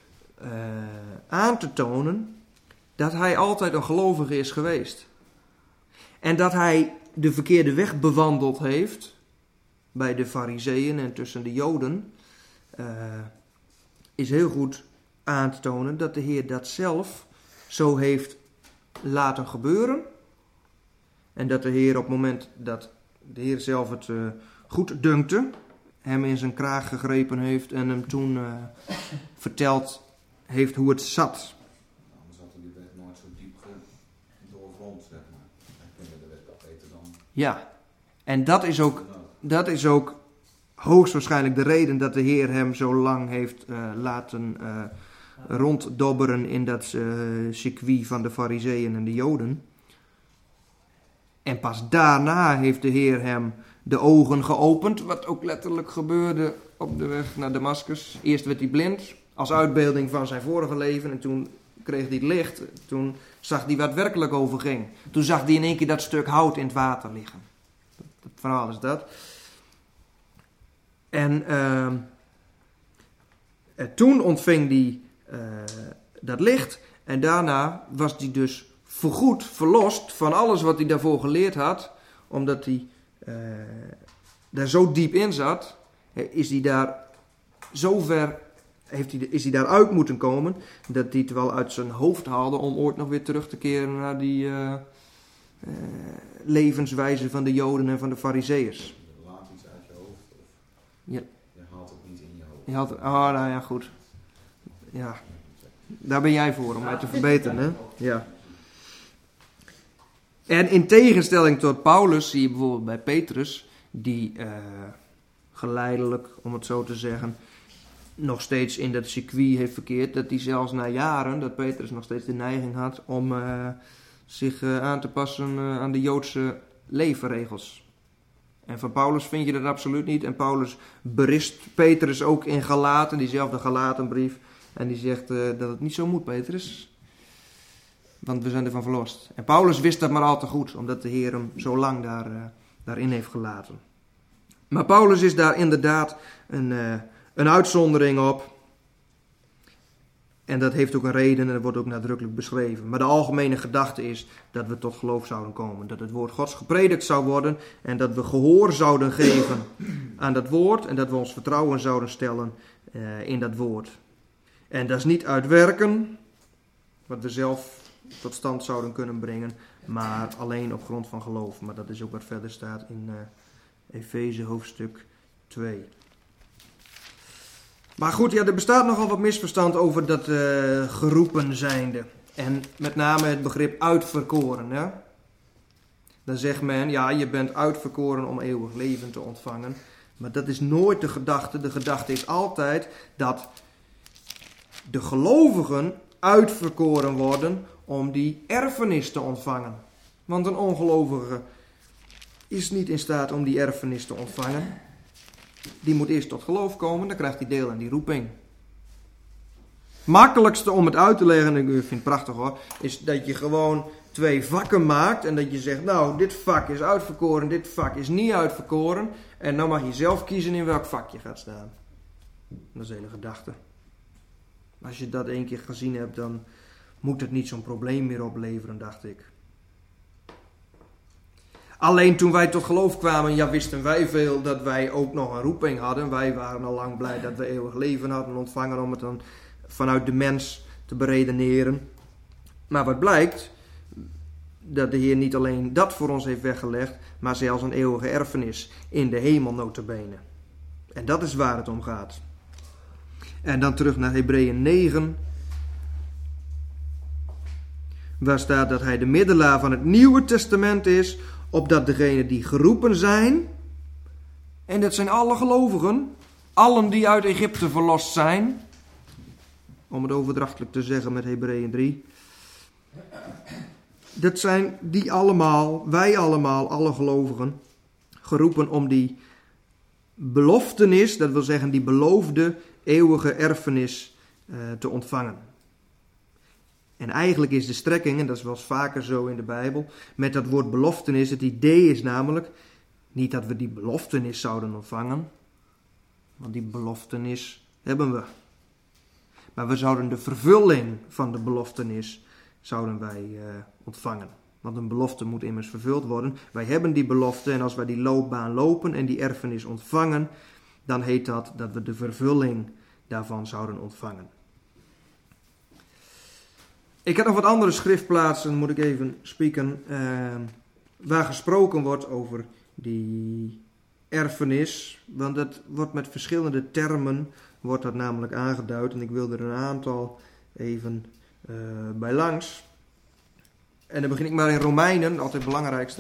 te tonen dat hij altijd een gelovige is geweest. En dat hij de verkeerde weg bewandeld heeft bij de Farizeeën en tussen de Joden, is heel goed aan te tonen dat de Heer dat zelf zo heeft laten gebeuren. En dat de Heer op het moment dat de Heer zelf het goed dunkte, hem in zijn kraag gegrepen heeft en hem toen verteld heeft hoe het zat. Anders had die weg nooit zo diep doorgrond, zeg maar. En kunnen de weg wel beter dan... Ja, en dat is ook hoogstwaarschijnlijk de reden dat de Heer hem zo lang heeft laten ronddobberen in dat circuit van de Farizeeën en de Joden. En pas daarna heeft de Heer hem de ogen geopend, wat ook letterlijk gebeurde op de weg naar Damascus. Eerst werd hij blind, als uitbeelding van zijn vorige leven, en toen kreeg hij het licht. Toen zag hij wat werkelijk overging. Toen zag hij in één keer dat stuk hout in het water liggen. Dat verhaal is dat. En toen ontving hij dat licht. En daarna was hij dus voorgoed verlost van alles wat hij daarvoor geleerd had. Omdat hij daar zo diep in zat, is hij daar zo ver, is hij daaruit moeten komen, dat hij het wel uit zijn hoofd haalde om ooit nog weer terug te keren naar die levenswijze van de Joden en van de Farizeeërs. Je laat iets uit je hoofd, of Ja. je haalt het niet in je hoofd. Je had, oh, nou ja, goed. Ja, daar ben jij voor om mij te verbeteren, hè? Ja. En in tegenstelling tot Paulus zie je bijvoorbeeld bij Petrus, die geleidelijk, om het zo te zeggen, nog steeds in dat circuit heeft verkeerd, dat hij zelfs na jaren, dat Petrus nog steeds de neiging had om zich aan te passen aan de Joodse leefregels. En van Paulus vind je dat absoluut niet. En Paulus berispt Petrus ook in Galaten, diezelfde Galatenbrief. En die zegt dat het niet zo moet, Petrus. Want we zijn ervan verlost. En Paulus wist dat maar al te goed, omdat de Heer hem zo lang daarin heeft gelaten. Maar Paulus is daar inderdaad een uitzondering op. En dat heeft ook een reden en dat wordt ook nadrukkelijk beschreven. Maar de algemene gedachte is dat we tot geloof zouden komen. Dat het woord Gods gepredikt zou worden en dat we gehoor zouden geven aan dat woord. En dat we ons vertrouwen zouden stellen in dat woord. En dat is niet uit werken, wat we zelf tot stand zouden kunnen brengen, maar alleen op grond van geloof. Maar dat is ook wat verder staat in Efeze hoofdstuk 2. Maar goed, ja, er bestaat nogal wat misverstand over dat geroepen zijnde. En met name het begrip uitverkoren. Hè? Dan zegt men, ja, je bent uitverkoren om eeuwig leven te ontvangen. Maar dat is nooit de gedachte. De gedachte is altijd dat de gelovigen uitverkoren worden om die erfenis te ontvangen. Want een ongelovige is niet in staat om die erfenis te ontvangen. Die moet eerst tot geloof komen, dan krijgt hij deel aan die roeping. Makkelijkste om het uit te leggen, en ik vind het prachtig hoor, is dat je gewoon 2 vakken maakt en dat je zegt, nou, dit vak is uitverkoren, dit vak is niet uitverkoren. En dan mag je zelf kiezen in welk vak je gaat staan. Dat is de hele gedachte. Als je dat 1 keer gezien hebt, dan moet het niet zo'n probleem meer opleveren, dacht ik. Alleen toen wij tot geloof kwamen, ja, wisten wij veel dat wij ook nog een roeping hadden. Wij waren al lang blij dat we eeuwig leven hadden ontvangen om het dan vanuit de mens te beredeneren. Maar wat blijkt, dat de Heer niet alleen dat voor ons heeft weggelegd, maar zelfs een eeuwige erfenis in de hemel nota bene. En dat is waar het om gaat. En dan terug naar Hebreeën 9. Waar staat dat hij de middelaar van het Nieuwe Testament is, opdat degenen die geroepen zijn, en dat zijn alle gelovigen, allen die uit Egypte verlost zijn, om het overdrachtelijk te zeggen met Hebreeën 3, dat zijn die allemaal, wij allemaal, alle gelovigen, geroepen om die beloftenis, dat wil zeggen die beloofde eeuwige erfenis te ontvangen. En eigenlijk is de strekking, en dat is wel eens vaker zo in de Bijbel, met dat woord beloftenis, het idee is namelijk niet dat we die beloftenis zouden ontvangen, want die beloftenis hebben we. Maar we zouden de vervulling van de beloftenis zouden wij ontvangen. Want een belofte moet immers vervuld worden. Wij hebben die belofte en als wij die loopbaan lopen en die erfenis ontvangen, dan heet dat dat we de vervulling daarvan zouden ontvangen. Ik heb nog wat andere schriftplaatsen, moet ik even spieken, waar gesproken wordt over die erfenis. Want dat wordt met verschillende termen, wordt dat namelijk aangeduid. En ik wil er een aantal even bij langs. En dan begin ik maar in Romeinen, altijd het belangrijkste.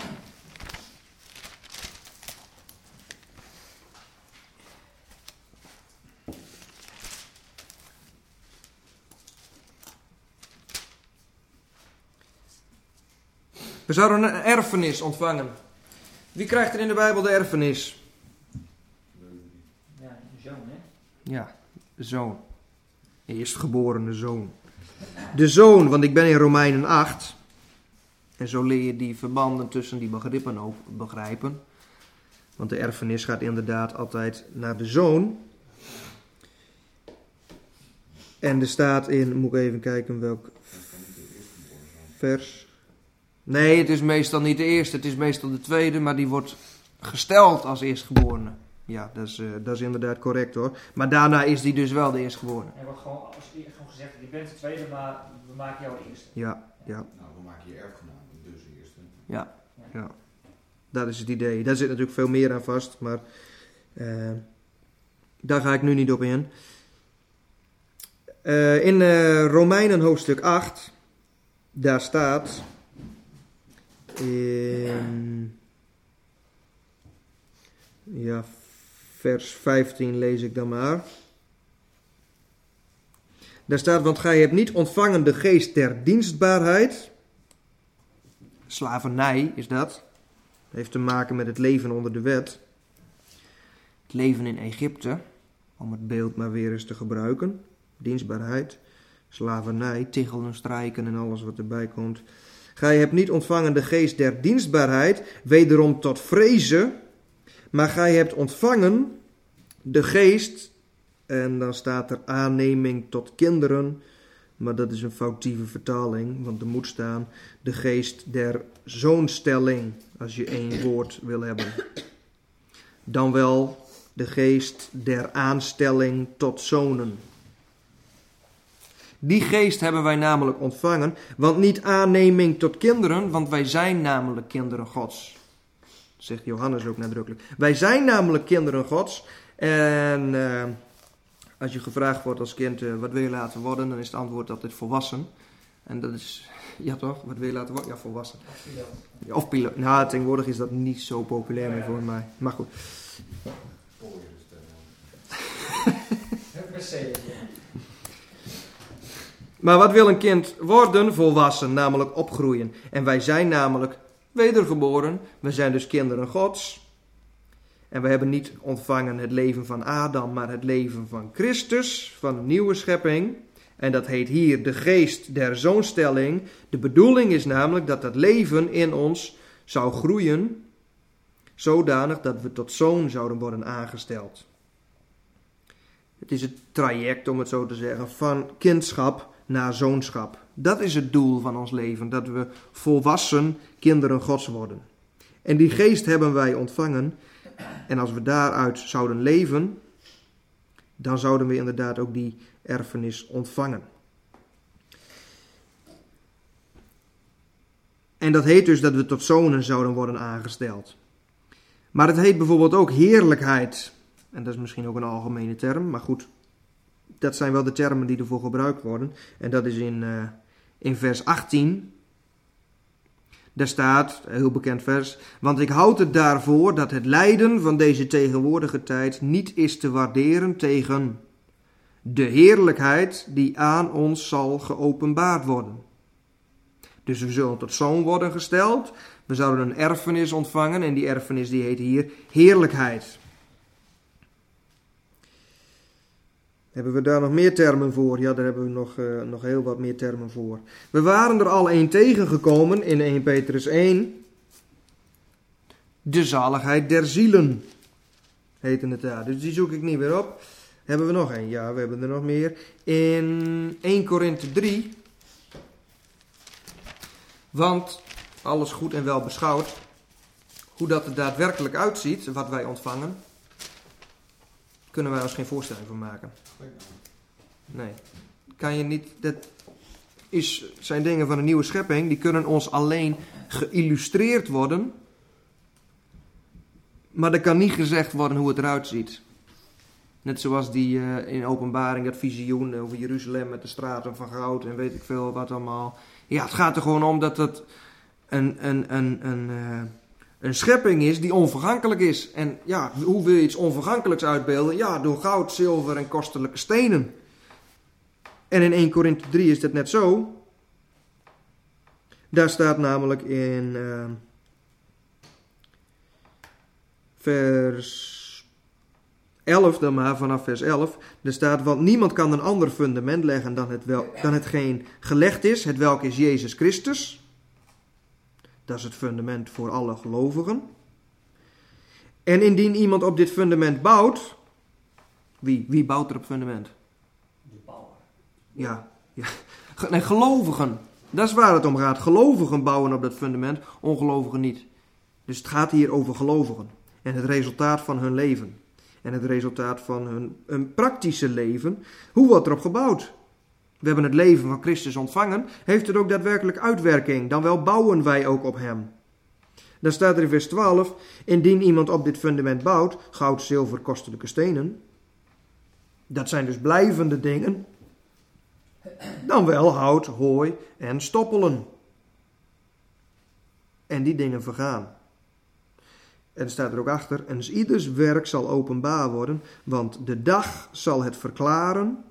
We zouden een erfenis ontvangen. Wie krijgt er in de Bijbel de erfenis? Ja, een zoon, hè? Ja, de zoon. Eerstgeborene zoon. De zoon, want ik ben in Romeinen 8. En zo leer je die verbanden tussen die begrippen ook begrijpen. Want de erfenis gaat inderdaad altijd naar de zoon. En er staat in, moet ik even kijken welk vers. Nee, het is meestal niet de eerste, het is meestal de tweede, maar die wordt gesteld als eerstgeborene. Ja, dat is inderdaad correct hoor. Maar daarna is die dus wel de eerstgeborene. Er wordt gewoon gezegd, je bent de tweede, maar we maken jou de eerste. Ja. Nou, we maken je erfgenaam, dus de eerste. Ja. Dat is het idee. Daar zit natuurlijk veel meer aan vast, maar daar ga ik nu niet op in. In Romeinen hoofdstuk 8, daar staat in vers 15 lees ik dan maar. Daar staat, want gij hebt niet ontvangen de geest der dienstbaarheid. Slavernij is dat. Heeft te maken met het leven onder de wet. Het leven in Egypte, om het beeld maar weer eens te gebruiken. Dienstbaarheid, slavernij, tiggelen, strijken en alles wat erbij komt. Gij hebt niet ontvangen de geest der dienstbaarheid, wederom tot vrezen, maar gij hebt ontvangen de geest, en dan staat er aanneming tot kinderen, maar dat is een foutieve vertaling, want er moet staan de geest der zoonstelling, als je één woord wil hebben. Dan wel de geest der aanstelling tot zonen. Die geest hebben wij namelijk ontvangen, want niet aanneming tot kinderen, want wij zijn namelijk kinderen Gods. Dat zegt Johannes ook nadrukkelijk. Wij zijn namelijk kinderen Gods. En als je gevraagd wordt als kind, wat wil je laten worden, dan is het antwoord altijd volwassen. En dat is, ja toch, wat wil je laten worden? Ja, volwassen. Of piloot. Nou, tegenwoordig is dat niet zo populair meer voor mij. Maar goed. Maar wat wil een kind worden? Volwassen, namelijk opgroeien. En wij zijn namelijk wedergeboren. We zijn dus kinderen Gods. En we hebben niet ontvangen het leven van Adam, maar het leven van Christus, van een nieuwe schepping. En dat heet hier de geest der zoonstelling. De bedoeling is namelijk dat dat leven in ons zou groeien, zodanig dat we tot zoon zouden worden aangesteld. Het is het traject, om het zo te zeggen, van kindschap naar zoonschap. Dat is het doel van ons leven, dat we volwassen kinderen Gods worden. En die geest hebben wij ontvangen. En als we daaruit zouden leven, dan zouden we inderdaad ook die erfenis ontvangen. En dat heet dus dat we tot zonen zouden worden aangesteld. Maar het heet bijvoorbeeld ook heerlijkheid. En dat is misschien ook een algemene term, maar goed. Dat zijn wel de termen die ervoor gebruikt worden. En dat is in vers 18. Daar staat, een heel bekend vers. Want ik houd het daarvoor dat het lijden van deze tegenwoordige tijd niet is te waarderen tegen de heerlijkheid die aan ons zal geopenbaard worden. Dus we zullen tot zoon worden gesteld. We zouden een erfenis ontvangen en die erfenis die heet hier heerlijkheid. Hebben we daar nog meer termen voor? Ja, daar hebben we nog heel wat meer termen voor. We waren er al één tegengekomen in 1 Petrus 1. De zaligheid der zielen heette het daar. Dus die zoek ik niet meer op. Hebben we nog één? Ja, we hebben er nog meer. In 1 Korinthe 3. Want, alles goed en wel beschouwd, hoe dat er daadwerkelijk uitziet, wat wij ontvangen, kunnen wij ons geen voorstelling van maken. Nee, kan je niet. Dat zijn dingen van een nieuwe schepping, die kunnen ons alleen geïllustreerd worden, maar er kan niet gezegd worden hoe het eruit ziet. Net zoals die in Openbaring, dat visioen over Jeruzalem met de straten van goud en weet ik veel wat allemaal. Ja, het gaat er gewoon om dat het een schepping is die onvergankelijk is. En ja, hoe wil je iets onvergankelijks uitbeelden? Ja, door goud, zilver en kostelijke stenen. En in 1 Korinthe 3 is dat net zo. Daar staat namelijk in vers 11 dan maar, vanaf vers 11. Er staat, want niemand kan een ander fundament leggen dan hetgeen gelegd is, hetwelk is Jezus Christus. Dat is het fundament voor alle gelovigen. En indien iemand op dit fundament bouwt, wie bouwt er op fundament? De bouwer. Ja. Nee, gelovigen. Dat is waar het om gaat. Gelovigen bouwen op dat fundament, ongelovigen niet. Dus het gaat hier over gelovigen. En het resultaat van hun leven. En het resultaat van hun praktische leven. Hoe wordt erop gebouwd? We hebben het leven van Christus ontvangen. Heeft het ook daadwerkelijk uitwerking? Dan wel bouwen wij ook op hem. Dan staat er in vers 12. Indien iemand op dit fundament bouwt. Goud, zilver, kostelijke stenen. Dat zijn dus blijvende dingen. Dan wel hout, hooi en stoppelen. En die dingen vergaan. En er staat er ook achter. En ieders werk zal openbaar worden. Want de dag zal het verklaren.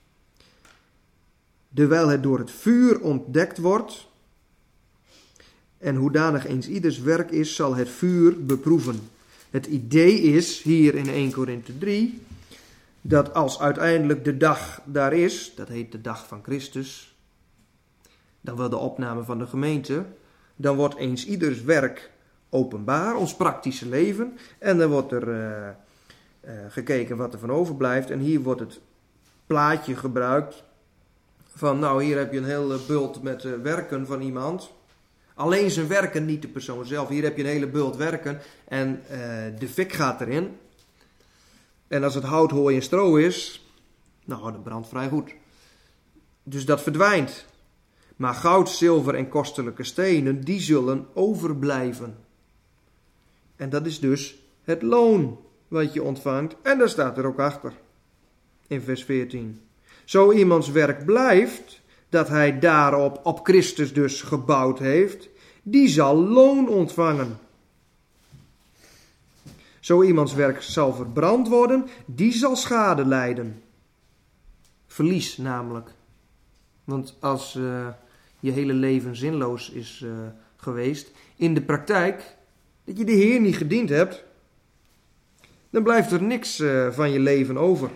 Terwijl het door het vuur ontdekt wordt. En hoedanig eens ieders werk is, zal het vuur beproeven. Het idee is, hier in 1 Korinthe 3, dat als uiteindelijk de dag daar is, dat heet de dag van Christus, dan wel de opname van de gemeente, dan wordt eens ieders werk openbaar, ons praktische leven, en dan wordt er gekeken wat er van overblijft. En hier wordt het plaatje gebruikt van, nou, hier heb je een hele bult met werken van iemand. Alleen zijn werken, niet de persoon zelf. Hier heb je een hele bult werken en de fik gaat erin. En als het hout, hooi en stro is, nou, dat brandt vrij goed. Dus dat verdwijnt. Maar goud, zilver en kostelijke stenen, die zullen overblijven. En dat is dus het loon wat je ontvangt. En daar staat er ook achter. In vers 14. Zo iemands werk blijft, dat hij daarop op Christus dus gebouwd heeft, die zal loon ontvangen. Zo iemands werk zal verbrand worden, die zal schade lijden. Verlies namelijk. Want als je hele leven zinloos is geweest, in de praktijk, dat je de Heer niet gediend hebt, dan blijft er niks van je leven over.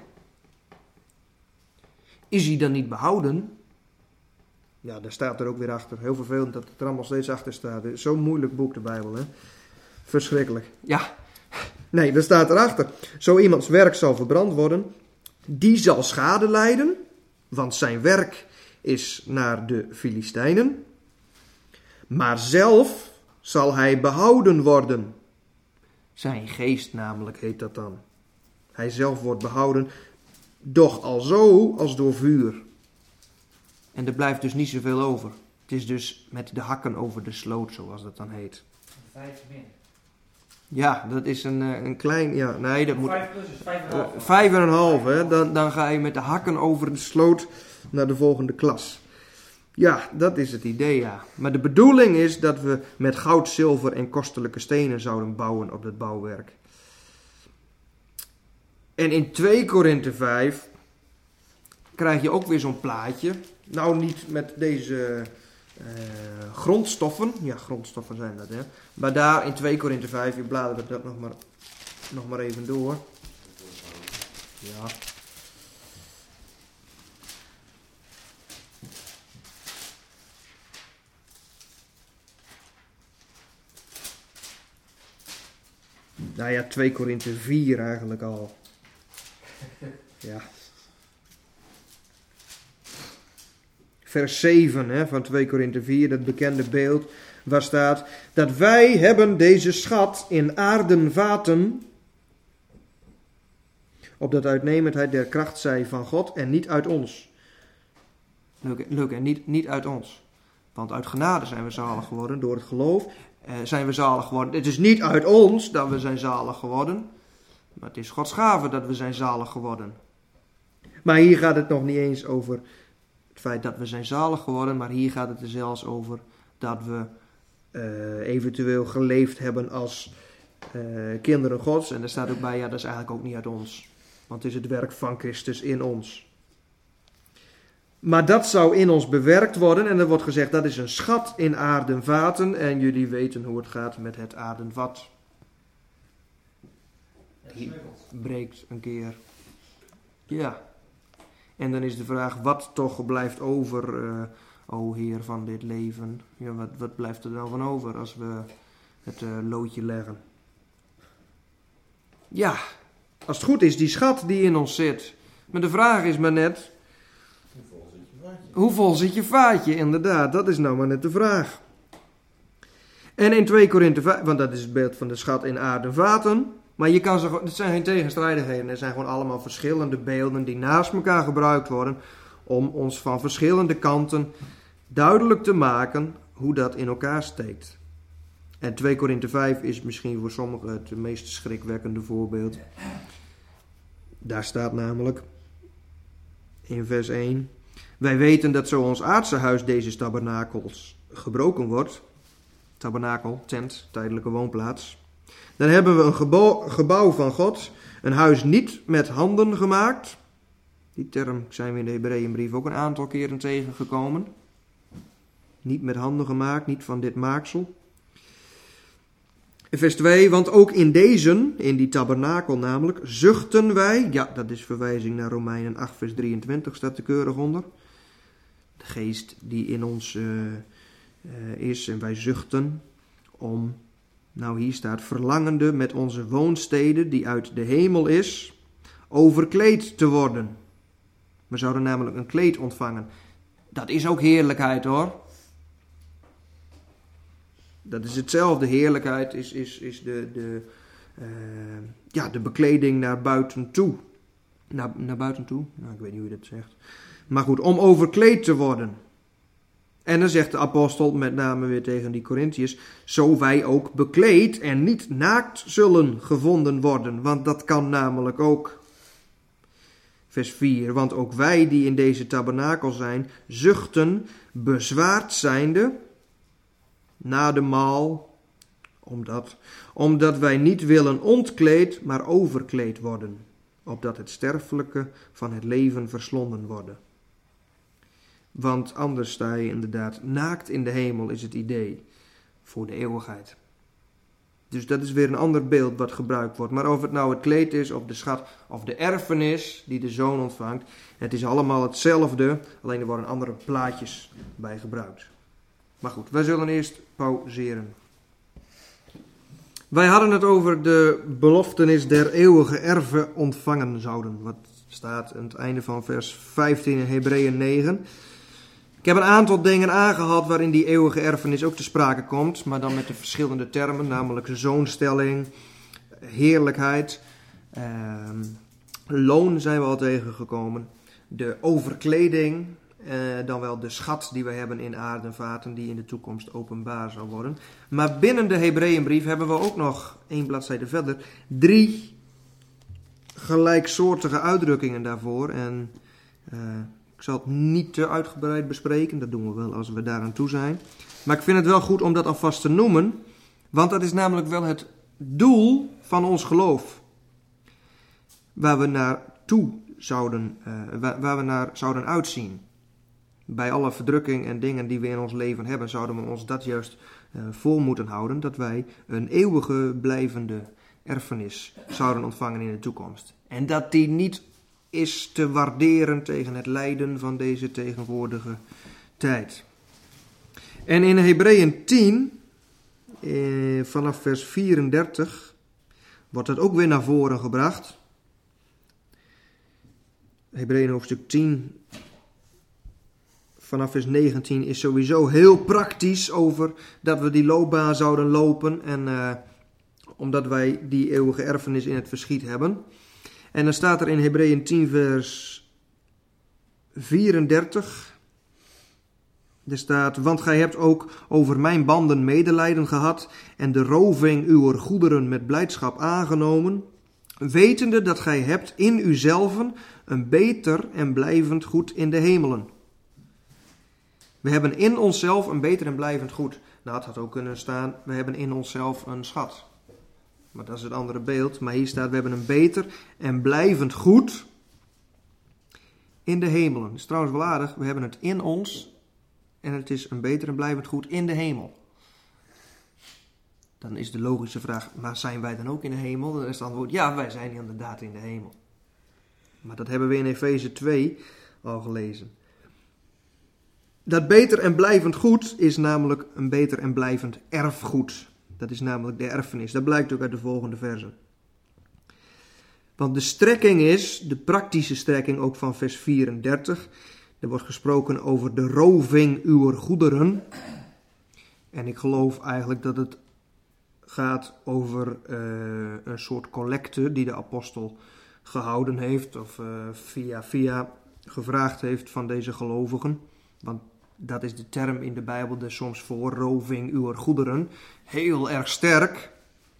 Is hij dan niet behouden? Ja, daar staat er ook weer achter. Heel vervelend dat het er allemaal steeds achter staat. Zo'n moeilijk boek, de Bijbel, hè? Verschrikkelijk. Ja, nee, daar staat erachter. Zo iemands werk zal verbrand worden, die zal schade lijden, want zijn werk is naar de Filistijnen. Maar zelf zal hij behouden worden. Zijn geest namelijk heet dat dan. Hij zelf wordt behouden, doch alzo als door vuur. En er blijft dus niet zoveel over. Het is dus met de hakken over de sloot, zoals dat dan heet. 5 min. Ja, dat is een klein... Ja, nee, dat moet... 5 plus is 5,5. 5,5, hè. Dan ga je met de hakken over de sloot naar de volgende klas. Ja, dat is het idee, ja. Maar de bedoeling is dat we met goud, zilver en kostelijke stenen zouden bouwen op dat bouwwerk. En in 2 Korinthe 5 krijg je ook weer zo'n plaatje. Nou, niet met deze grondstoffen. Ja, grondstoffen zijn dat, hè. Maar daar in 2 Korinthe 5, je bladert dat nog maar even door. Ja. Nou ja, 2 Korinthe 4 eigenlijk al. Ja. Vers 7 hè, van 2 Korinthe 4, dat bekende beeld, waar staat dat wij hebben deze schat in aarden vaten, opdat uitnemendheid der kracht zij van God en niet uit ons. Leuk en niet uit ons. Want uit genade zijn we zalig geworden, door het geloof zijn we zalig geworden. Het is niet uit ons dat we zijn zalig geworden, maar het is Gods gave dat we zijn zalig geworden. Maar hier gaat het nog niet eens over het feit dat we zijn zalig geworden, maar hier gaat het er zelfs over dat we eventueel geleefd hebben als kinderen Gods. En daar staat ook bij, ja, dat is eigenlijk ook niet uit ons. Want het is het werk van Christus in ons. Maar dat zou in ons bewerkt worden. En er wordt gezegd, dat is een schat in aarden vaten. En jullie weten hoe het gaat met het aardenvat. Die breekt een keer. Ja. En dan is de vraag, wat toch blijft over, o Heer van dit leven? Ja, wat blijft er dan van over als we het loodje leggen? Ja, als het goed is, die schat die in ons zit. Maar de vraag is maar net, hoe vol zit je vaatje? Inderdaad, dat is nou maar net de vraag. En in 2 Korinthe 5, want dat is het beeld van de schat in aarden vaten. Maar je kan ze, het zijn geen tegenstrijdigheden. Er zijn gewoon allemaal verschillende beelden die naast elkaar gebruikt worden om ons van verschillende kanten duidelijk te maken hoe dat in elkaar steekt. En 2 Korinthe 5 is misschien voor sommigen het meest schrikwekkende voorbeeld. Daar staat namelijk in vers 1: wij weten dat zo ons aardse huis deze tabernakels gebroken wordt. Tabernakel, tent, tijdelijke woonplaats. Dan hebben we een gebouw van God, een huis niet met handen gemaakt. Die term zijn we in de Hebreeënbrief ook een aantal keren tegengekomen. Niet met handen gemaakt, niet van dit maaksel. In vers 2, want ook in deze, in die tabernakel namelijk, zuchten wij. Ja, dat is verwijzing naar Romeinen 8 vers 23, staat er keurig onder. De geest die in ons is en wij zuchten om... Nou, hier staat verlangende met onze woonstede die uit de hemel is, overkleed te worden. We zouden namelijk een kleed ontvangen. Dat is ook heerlijkheid hoor. Dat is hetzelfde. Heerlijkheid is de bekleding naar buiten toe. Naar buiten toe? Nou, ik weet niet hoe je dat zegt. Maar goed, om overkleed te worden. En dan zegt de apostel met name weer tegen die Korintiërs, zo wij ook bekleed en niet naakt zullen gevonden worden. Want dat kan namelijk ook. Vers 4, want ook wij die in deze tabernakel zijn, zuchten, bezwaard zijnde, na de maal, omdat wij niet willen ontkleed, maar overkleed worden, opdat het sterfelijke van het leven verslonden worden. Want anders sta je inderdaad naakt in de hemel, is het idee voor de eeuwigheid. Dus dat is weer een ander beeld wat gebruikt wordt. Maar of het nou het kleed is, of de schat, of de erfenis die de zoon ontvangt, het is allemaal hetzelfde, alleen er worden andere plaatjes bij gebruikt. Maar goed, wij zullen eerst pauzeren. Wij hadden het over de beloftenis der eeuwige erven ontvangen zouden. Wat staat aan het einde van vers 15 in Hebreeën 9. Ik heb een aantal dingen aangehaald waarin die eeuwige erfenis ook te sprake komt, maar dan met de verschillende termen, namelijk zoonstelling, heerlijkheid, loon zijn we al tegengekomen, de overkleding dan wel de schat die we hebben in aarde en vaten die in de toekomst openbaar zal worden. Maar binnen de Hebreeënbrief hebben we ook nog 1 bladzijde verder 3 gelijksoortige uitdrukkingen daarvoor. En ik zal het niet te uitgebreid bespreken, dat doen we wel als we daar aan toe zijn. Maar ik vind het wel goed om dat alvast te noemen, want dat is namelijk wel het doel van ons geloof. Waar we naar zouden uitzien. Bij alle verdrukking en dingen die we in ons leven hebben, zouden we ons dat juist vol moeten houden. Dat wij een eeuwige blijvende erfenis zouden ontvangen in de toekomst. En dat die niet is te waarderen tegen het lijden van deze tegenwoordige tijd. En in Hebreeën 10, vanaf vers 34, wordt dat ook weer naar voren gebracht. Hebreeën hoofdstuk 10, vanaf vers 19 is sowieso heel praktisch over dat we die loopbaan zouden lopen. En omdat wij die eeuwige erfenis in het verschiet hebben. En dan staat er in Hebreeën 10 vers 34. Er staat, want gij hebt ook over mijn banden medelijden gehad en de roving uwer goederen met blijdschap aangenomen, wetende dat gij hebt in uzelven een beter en blijvend goed in de hemelen. We hebben in onszelf een beter en blijvend goed. Nou, het had ook kunnen staan, we hebben in onszelf een schat. Maar dat is het andere beeld. Maar hier staat, we hebben een beter en blijvend goed in de hemelen. Dat is trouwens wel aardig, we hebben het in ons en het is een beter en blijvend goed in de hemel. Dan is de logische vraag, maar zijn wij dan ook in de hemel? Dan is het antwoord, ja, wij zijn inderdaad in de hemel. Maar dat hebben we in Efeze 2 al gelezen. Dat beter en blijvend goed is namelijk een beter en blijvend erfgoed. Dat is namelijk de erfenis. Dat blijkt ook uit de volgende versen. Want de strekking is, de praktische strekking ook van vers 34. Er wordt gesproken over de roving uwer goederen. En ik geloof eigenlijk dat het gaat over een soort collecte die de apostel gehouden heeft. Of via gevraagd heeft van deze gelovigen. Want dat is de term in de Bijbel er soms voor, roving uwer goederen. Heel erg sterk.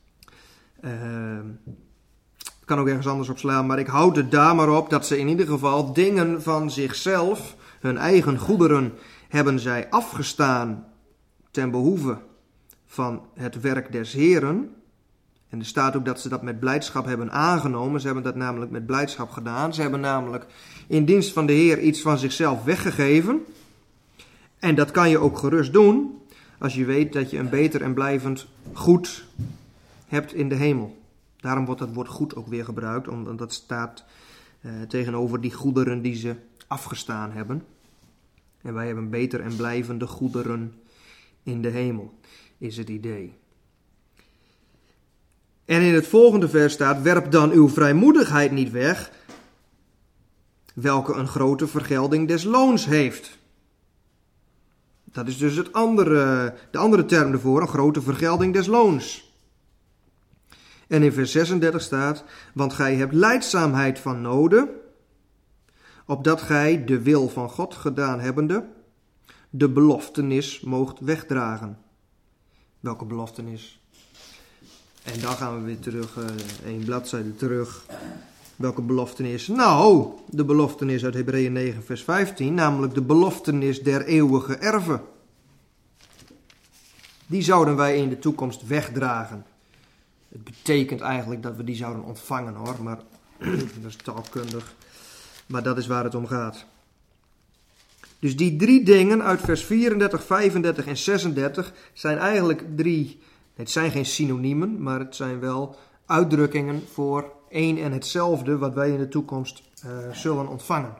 Kan ook ergens anders op slaan, maar ik houd het daar maar op dat ze in ieder geval dingen van zichzelf, hun eigen goederen, hebben zij afgestaan ten behoeve van het werk des Heren. En er staat ook dat ze dat met blijdschap hebben aangenomen. Ze hebben dat namelijk met blijdschap gedaan. Ze hebben namelijk in dienst van de Heer iets van zichzelf weggegeven. En dat kan je ook gerust doen als je weet dat je een beter en blijvend goed hebt in de hemel. Daarom wordt dat woord goed ook weer gebruikt, omdat dat staat tegenover die goederen die ze afgestaan hebben. En wij hebben beter en blijvende goederen in de hemel, is het idee. En in het volgende vers staat, werp dan uw vrijmoedigheid niet weg, welke een grote vergelding des loons heeft. Dat is dus de andere term ervoor, een grote vergelding des loons. En in vers 36 staat, want gij hebt lijdzaamheid van noden, opdat gij de wil van God gedaan hebbende, de beloftenis moogt wegdragen. Welke beloftenis? En dan gaan we weer terug, 1 bladzijde terug. Welke beloftenis? Nou, de beloftenis uit Hebreeën 9 vers 15, namelijk de beloftenis der eeuwige erven. Die zouden wij in de toekomst wegdragen. Het betekent eigenlijk dat we die zouden ontvangen hoor, maar dat is taalkundig. Maar dat is waar het om gaat. Dus die 3 dingen uit vers 34, 35 en 36 zijn eigenlijk 3, het zijn geen synoniemen, maar het zijn wel uitdrukkingen voor één en hetzelfde wat wij in de toekomst zullen ontvangen.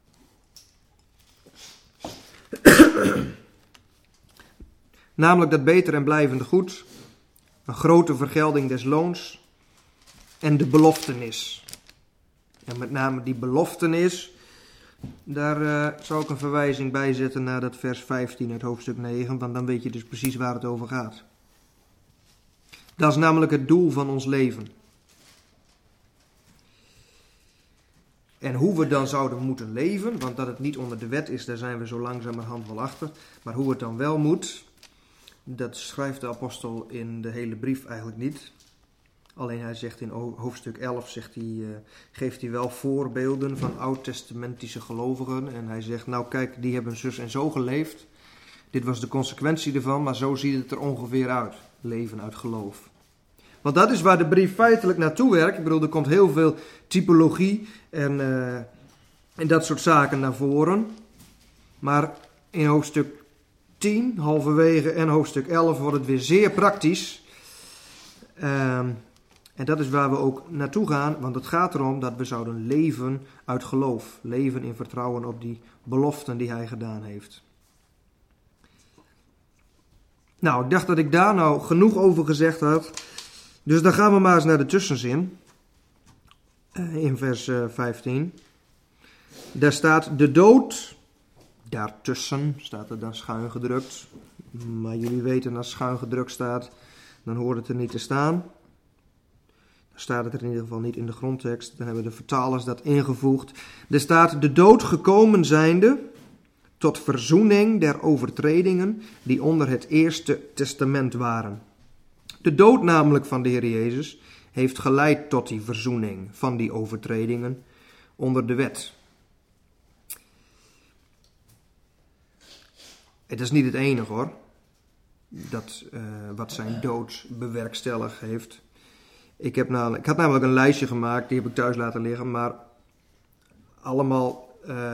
Namelijk dat beter en blijvende goed, een grote vergelding des loons en de beloftenis. En met name die beloftenis, daar zou ik een verwijzing bij zetten naar dat vers 15 uit hoofdstuk 9, want dan weet je dus precies waar het over gaat. Dat is namelijk het doel van ons leven. En hoe we dan zouden moeten leven, want dat het niet onder de wet is, daar zijn we zo langzamerhand wel achter. Maar hoe het dan wel moet, dat schrijft de apostel in de hele brief eigenlijk niet. Alleen hij zegt in hoofdstuk 11, geeft hij wel voorbeelden van oud-testamentische gelovigen. En hij zegt, nou kijk, die hebben zus en zo geleefd. Dit was de consequentie ervan, maar zo ziet het er ongeveer uit. Leven uit geloof. Want dat is waar de brief feitelijk naartoe werkt. Ik bedoel, er komt heel veel typologie en dat soort zaken naar voren. Maar in hoofdstuk 10, halverwege, en hoofdstuk 11 wordt het weer zeer praktisch. En dat is waar we ook naartoe gaan, want het gaat erom dat we zouden leven uit geloof. Leven in vertrouwen op die beloften die hij gedaan heeft. Nou, ik dacht dat ik daar nou genoeg over gezegd had. Dus dan gaan we maar eens naar de tussenzin. In vers 15. Daar staat de dood. Daartussen staat er dan schuin gedrukt. Maar jullie weten, als schuin gedrukt staat, dan hoort het er niet te staan. Dan staat het er in ieder geval niet in de grondtekst. Dan hebben de vertalers dat ingevoegd. Er staat de dood gekomen zijnde tot verzoening der overtredingen die onder het Eerste Testament waren. De dood namelijk van de Heer Jezus heeft geleid tot die verzoening van die overtredingen onder de wet. Het is niet het enige hoor, dat wat zijn dood bewerkstelligd heeft. Ik had namelijk een lijstje gemaakt, die heb ik thuis laten liggen, maar allemaal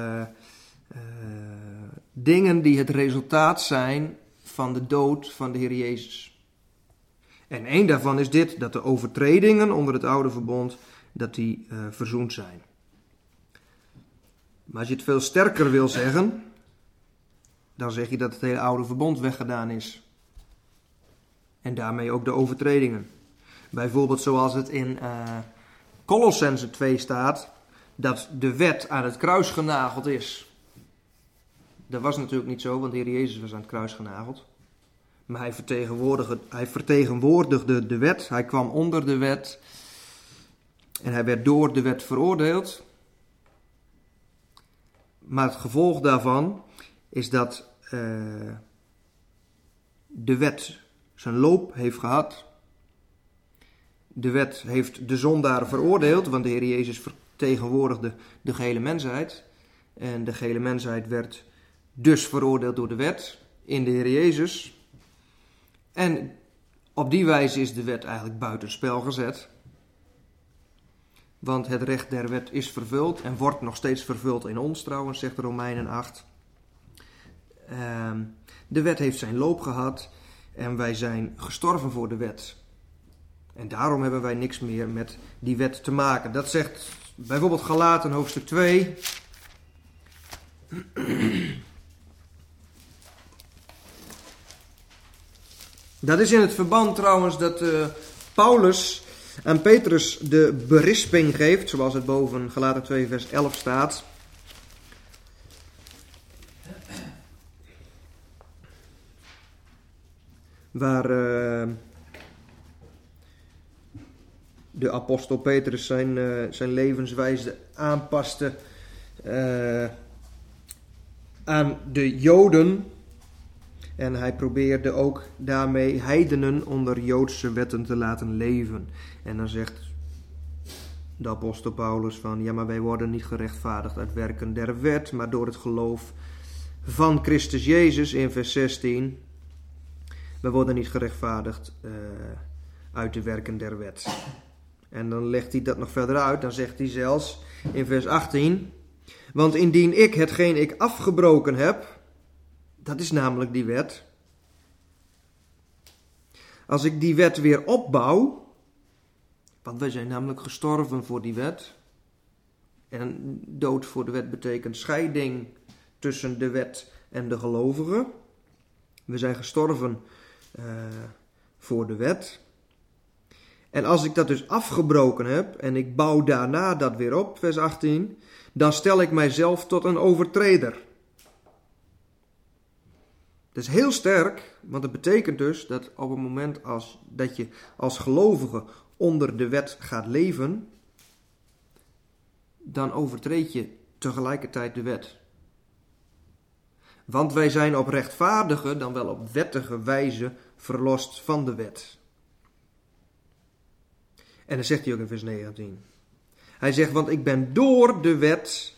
dingen die het resultaat zijn van de dood van de Heer Jezus. En één daarvan is dit, dat de overtredingen onder het oude verbond, dat die verzoend zijn. Maar als je het veel sterker wil zeggen, dan zeg je dat het hele oude verbond weggedaan is. En daarmee ook de overtredingen. Bijvoorbeeld zoals het in Kolossenzen 2 staat, dat de wet aan het kruis genageld is. Dat was natuurlijk niet zo, want de Heer Jezus was aan het kruis genageld. Maar hij vertegenwoordigde de wet, hij kwam onder de wet en hij werd door de wet veroordeeld. Maar het gevolg daarvan is dat de wet zijn loop heeft gehad. De wet heeft de zondaar veroordeeld, want de Heer Jezus vertegenwoordigde de gehele mensheid. En de gehele mensheid werd dus veroordeeld door de wet in de Heer Jezus. En op die wijze is de wet eigenlijk buitenspel gezet. Want het recht der wet is vervuld en wordt nog steeds vervuld in ons trouwens, zegt Romeinen 8. De wet heeft zijn loop gehad en wij zijn gestorven voor de wet. En daarom hebben wij niks meer met die wet te maken. Dat zegt bijvoorbeeld Galaten hoofdstuk 2. Dat is in het verband trouwens dat Paulus aan Petrus de berisping geeft, zoals het boven Galaten 2 vers 11 staat. Waar de apostel Petrus zijn levenswijze aanpaste aan de Joden. En hij probeerde ook daarmee heidenen onder Joodse wetten te laten leven. En dan zegt de apostel Paulus van, ja, maar wij worden niet gerechtvaardigd uit werken der wet, maar door het geloof van Christus Jezus in vers 16. We worden niet gerechtvaardigd uit de werken der wet. En dan legt hij dat nog verder uit. Dan zegt hij zelfs in vers 18. Want indien ik hetgeen ik afgebroken heb, dat is namelijk die wet. Als ik die wet weer opbouw, want wij zijn namelijk gestorven voor die wet. En dood voor de wet betekent scheiding tussen de wet en de gelovigen. We zijn gestorven voor de wet. En als ik dat dus afgebroken heb en ik bouw daarna dat weer op, vers 18, dan stel ik mijzelf tot een overtreder. Dat is heel sterk, want het betekent dus dat op het moment dat je als gelovige onder de wet gaat leven, dan overtreed je tegelijkertijd de wet. Want wij zijn op rechtvaardige, dan wel op wettige wijze verlost van de wet. En dan zegt hij ook in vers 19. Hij zegt, want ik ben door de wet,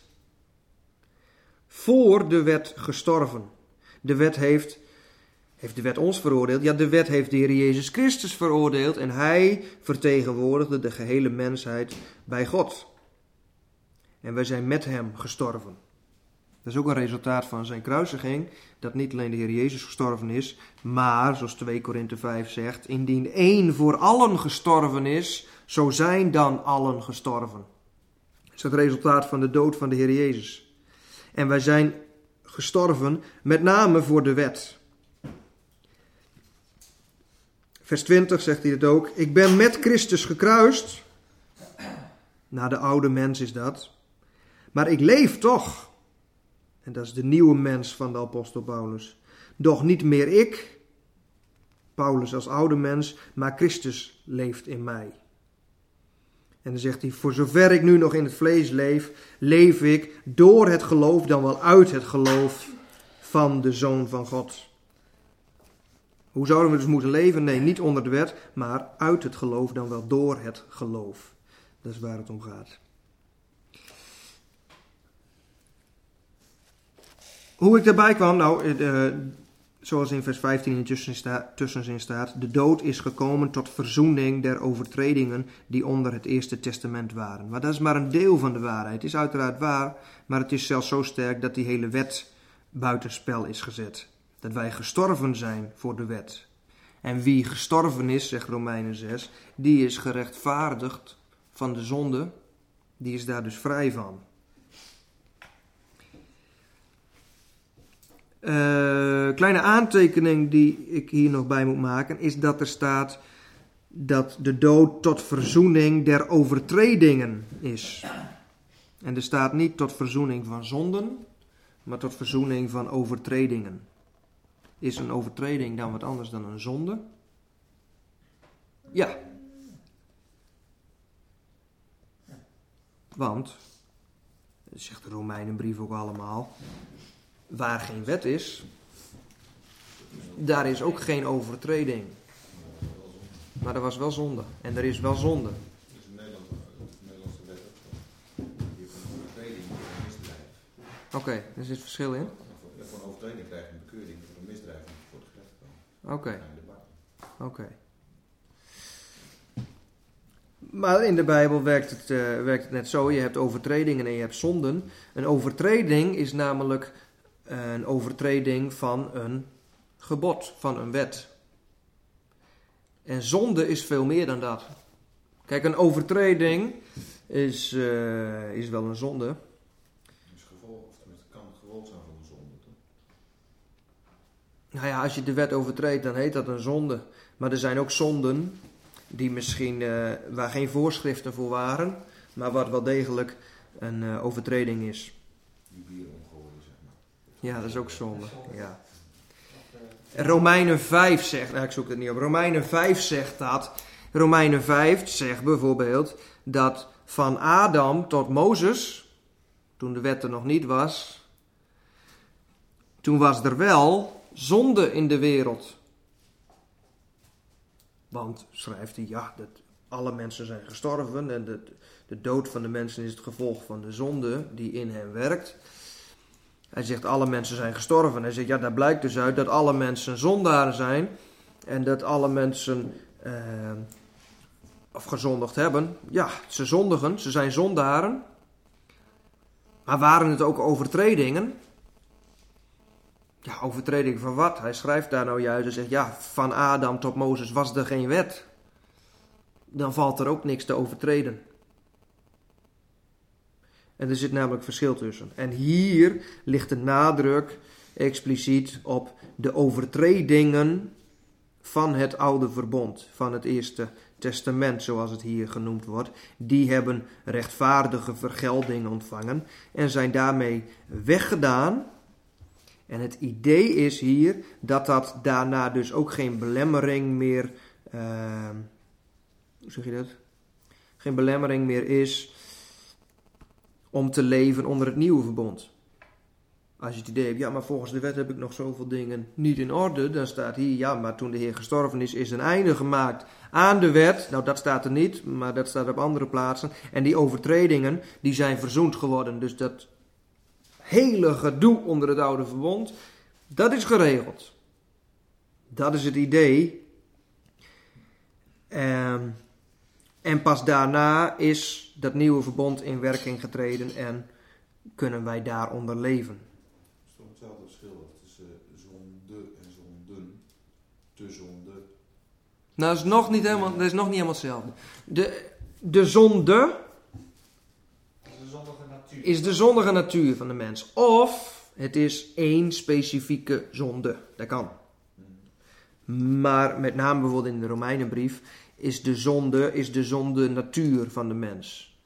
voor de wet gestorven. De wet heeft de wet ons veroordeeld? Ja, de wet heeft de Heer Jezus Christus veroordeeld en hij vertegenwoordigde de gehele mensheid bij God. En wij zijn met hem gestorven. Dat is ook een resultaat van zijn kruisiging, dat niet alleen de Heer Jezus gestorven is, maar, zoals 2 Korinthe 5 zegt, indien één voor allen gestorven is, zo zijn dan allen gestorven. Dat is het resultaat van de dood van de Heer Jezus. En wij zijn gestorven met name voor de wet. Vers 20 zegt hij het ook. Ik ben met Christus gekruist. Nou, de oude mens is dat. Maar ik leef toch. En dat is de nieuwe mens van de apostel Paulus. Doch niet meer ik, Paulus als oude mens, maar Christus leeft in mij. En dan zegt hij, voor zover ik nu nog in het vlees leef, leef ik door het geloof, dan wel uit het geloof van de Zoon van God. Hoe zouden we dus moeten leven? Nee, niet onder de wet, maar uit het geloof, dan wel door het geloof. Dat is waar het om gaat. Hoe ik daarbij kwam, nou, zoals in vers 15 in de tussenzin staat, de dood is gekomen tot verzoening der overtredingen die onder het Eerste Testament waren. Maar dat is maar een deel van de waarheid. Het is uiteraard waar, maar het is zelfs zo sterk dat die hele wet buitenspel is gezet. Dat wij gestorven zijn voor de wet. En wie gestorven is, zegt Romeinen 6, die is gerechtvaardigd van de zonde, die is daar dus vrij van. Kleine aantekening die ik hier nog bij moet maken is dat er staat dat de dood tot verzoening der overtredingen is. En er staat niet tot verzoening van zonden, maar tot verzoening van overtredingen. Is een overtreding dan wat anders dan een zonde? Ja. Want, dat zegt de Romeinenbrief ook allemaal, waar geen wet is, daar is ook geen overtreding. Maar er was wel zonde. En er is wel zonde. Dus in Nederlandse wet ook zo. Je hebt een overtreding of een misdrijf. Oké, er zit verschil in. Voor een overtreding krijg je een bekeuring, voor een misdrijf moet je voor het gerecht komen. Oké. Maar in de Bijbel werkt het net zo. Je hebt overtredingen en je hebt zonden. Een overtreding is namelijk een overtreding van een gebod, van een wet. En zonde is veel meer dan dat. Kijk, een overtreding is wel een zonde. Het kan het gevolg zijn van een zonde, toch? Nou ja, als je de wet overtreedt, dan heet dat een zonde. Maar er zijn ook zonden die misschien waar geen voorschriften voor waren, maar wat wel degelijk een overtreding is. Die bier omgooien, zeg maar. Ja, dat is ook zonde. Ja. Romeinen 5 zegt, ik zoek het niet op. Romeinen 5 zegt dat. Romeinen 5 zegt bijvoorbeeld dat van Adam tot Mozes, toen de wet er nog niet was, toen was er wel zonde in de wereld. Want, schrijft hij, dat alle mensen zijn gestorven en de dood van de mensen is het gevolg van de zonde die in hen werkt. Hij zegt, alle mensen zijn gestorven. Hij zegt, daar blijkt dus uit dat alle mensen zondaren zijn en dat alle mensen gezondigd hebben. Ja, ze zondigen, ze zijn zondaren. Maar waren het ook overtredingen? Ja, overtreding van wat? Hij schrijft daar nou juist en zegt, van Adam tot Mozes was er geen wet. Dan valt er ook niks te overtreden. En er zit namelijk verschil tussen. En hier ligt de nadruk expliciet op de overtredingen van het oude verbond, van het Eerste Testament, zoals het hier genoemd wordt. Die hebben rechtvaardige vergelding ontvangen en zijn daarmee weggedaan. En het idee is hier dat daarna dus ook geen belemmering meer, hoe zeg je dat? Geen belemmering meer is om te leven onder het nieuwe verbond. Als je het idee hebt, ja, maar volgens de wet heb ik nog zoveel dingen niet in orde, dan staat hier, ja, maar toen de Heer gestorven is een einde gemaakt aan de wet. Nou, dat staat er niet, maar dat staat op andere plaatsen. En die overtredingen, die zijn verzoend geworden. Dus dat hele gedoe onder het oude verbond, dat is geregeld. Dat is het idee. En pas daarna is dat nieuwe verbond in werking getreden en kunnen wij daaronder leven. Is toch hetzelfde verschil tussen zonde en zonden? De zonde. Nou, dat is nog niet helemaal hetzelfde. De zonde is de zondige natuur van de mens. Of het is één specifieke zonde. Dat kan. Maar met name bijvoorbeeld in de Romeinenbrief is de zonde natuur van de mens.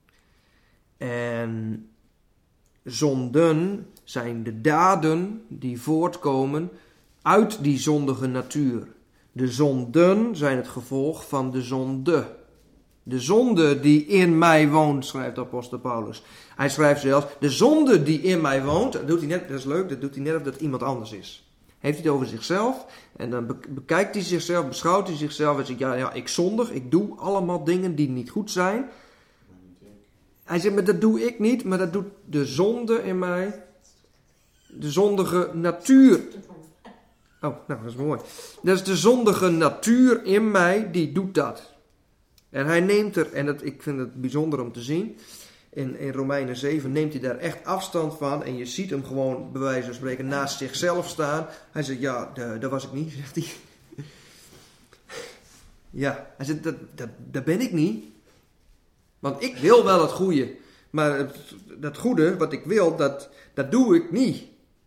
En zonden zijn de daden die voortkomen uit die zondige natuur. De zonden zijn het gevolg van de zonde. De zonde die in mij woont, schrijft apostel Paulus. Hij schrijft zelfs, de zonde die in mij woont, dat doet hij net, dat is leuk, dat doet hij net of dat iemand anders is. Heeft hij het over zichzelf en dan bekijkt hij zichzelf, beschouwt hij zichzelf en zegt, ja, ik zondig, ik doe allemaal dingen die niet goed zijn. Hij zegt, maar dat doe ik niet, maar dat doet de zonde in mij, de zondige natuur. Oh, nou, dat is mooi. Dat is de zondige natuur in mij, die doet dat. En hij neemt er, en ik vind het bijzonder om te zien, in Romeinen 7 neemt hij daar echt afstand van. En je ziet hem gewoon, bij wijze van spreken, naast zichzelf staan. Hij zegt, ja, dat was ik niet, zegt hij. Ja, hij zegt, dat ben ik niet. Want ik wil wel het goede. Maar dat goede, wat ik wil, dat doe ik niet.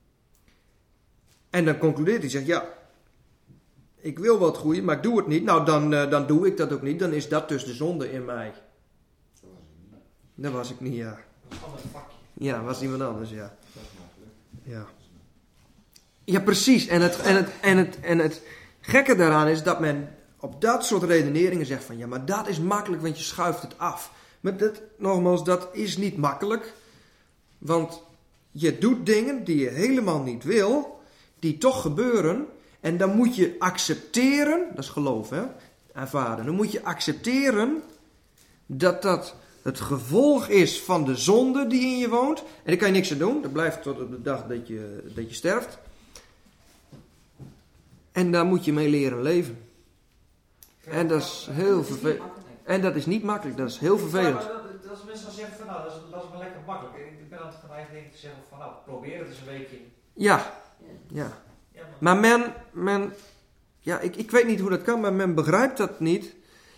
En dan concludeert hij, zegt, ja, ik wil wel het goede, maar ik doe het niet. Nou, dan doe ik dat ook niet. Dan is dat dus de zonde in mij. Dat was ik niet, ja. Dat is gewoon een vakje. Ja, was iemand anders, ja. Dat is makkelijk. Ja, ja precies. En het gekke daaraan is dat men op dat soort redeneringen zegt van, ja, maar dat is makkelijk, want je schuift het af. Maar nogmaals, dat is niet makkelijk. Want je doet dingen die je helemaal niet wil, die toch gebeuren. En dan moet je accepteren, dat is geloof, hè, aanvaarden. Dan moet je accepteren dat het gevolg is van de zonde die in je woont. En daar kan je niks aan doen. Dat blijft tot op de dag dat je sterft. En daar moet je mee leren leven. En dat is heel vervelend. En dat is niet makkelijk. Dat is heel vervelend. Ja, maar als mensen dan zeggen van, nou, dat is wel lekker makkelijk. Ik ben aan het geneigd denk ik te zeggen van, nou, probeer het eens een weekje. Ja. Maar men ja, ik weet niet hoe dat kan, maar men begrijpt dat niet.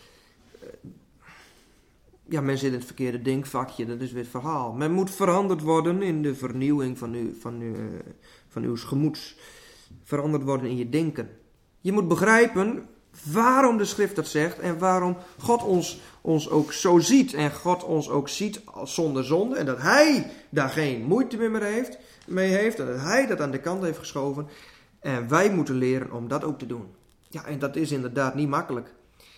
Ja, men zit in het verkeerde denkvakje, dat is weer het verhaal. Men moet veranderd worden in de vernieuwing van uw gemoeds. Veranderd worden in je denken. Je moet begrijpen waarom de schrift dat zegt en waarom God ons ook zo ziet. En God ons ook ziet als zonder zonde. En dat Hij daar geen moeite meer mee heeft. En dat Hij dat aan de kant heeft geschoven. En wij moeten leren om dat ook te doen. Ja, en dat is inderdaad niet makkelijk.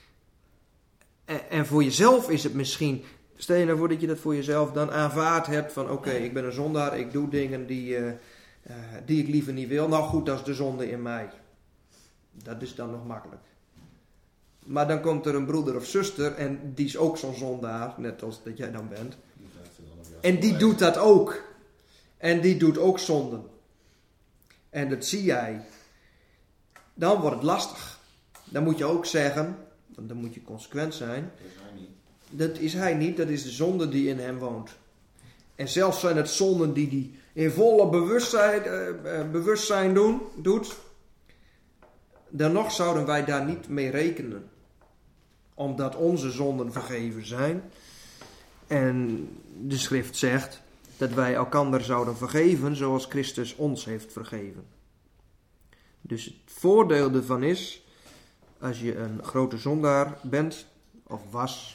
En voor jezelf is het misschien, stel je nou voor dat je dat voor jezelf dan aanvaard hebt van oké, ik ben een zondaar, ik doe dingen die ik liever niet wil. Nou goed, dat is de zonde in mij. Dat is dan nog makkelijk. Maar dan komt er een broeder of zuster en die is ook zo'n zondaar, net als dat jij dan bent. En die doet dat ook. En die doet ook zonden. En dat zie jij. Dan wordt het lastig. Dan moet je ook zeggen, dan moet je consequent zijn. Dat is hij niet, dat is de zonde die in hem woont. En zelfs zijn het zonden die hij in volle bewustzijn doet. Dan nog zouden wij daar niet mee rekenen. Omdat onze zonden vergeven zijn. En de schrift zegt dat wij elkander zouden vergeven zoals Christus ons heeft vergeven. Dus het voordeel ervan is, als je een grote zondaar bent, of was,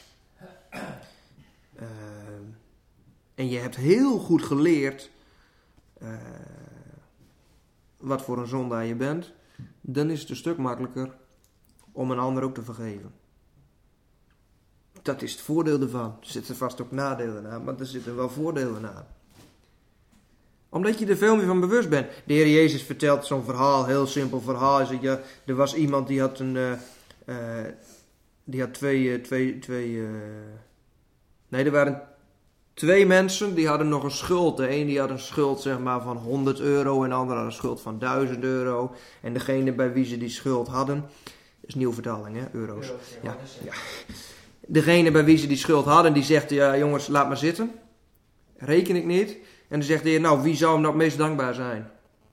en je hebt heel goed geleerd wat voor een zondaar je bent, dan is het een stuk makkelijker om een ander ook te vergeven. dat is het voordeel ervan. Er zitten vast ook nadelen aan, maar er zitten wel voordelen aan. Omdat je er veel meer van bewust bent. De Heer Jezus vertelt zo'n verhaal, heel simpel verhaal. Hij zegt, ja, er was iemand die had er waren 2 mensen die hadden nog een schuld. De een die had een schuld zeg maar van €100 en de ander had een schuld van €1000. En degene bij wie ze die schuld hadden, dat is nieuwe vertaling hè, euro's. Ja. Degene bij wie ze die schuld hadden, die zegt, ja jongens, laat maar zitten. Reken ik niet. En dan zegt de Heer, nou wie zou hem nou het meest dankbaar zijn?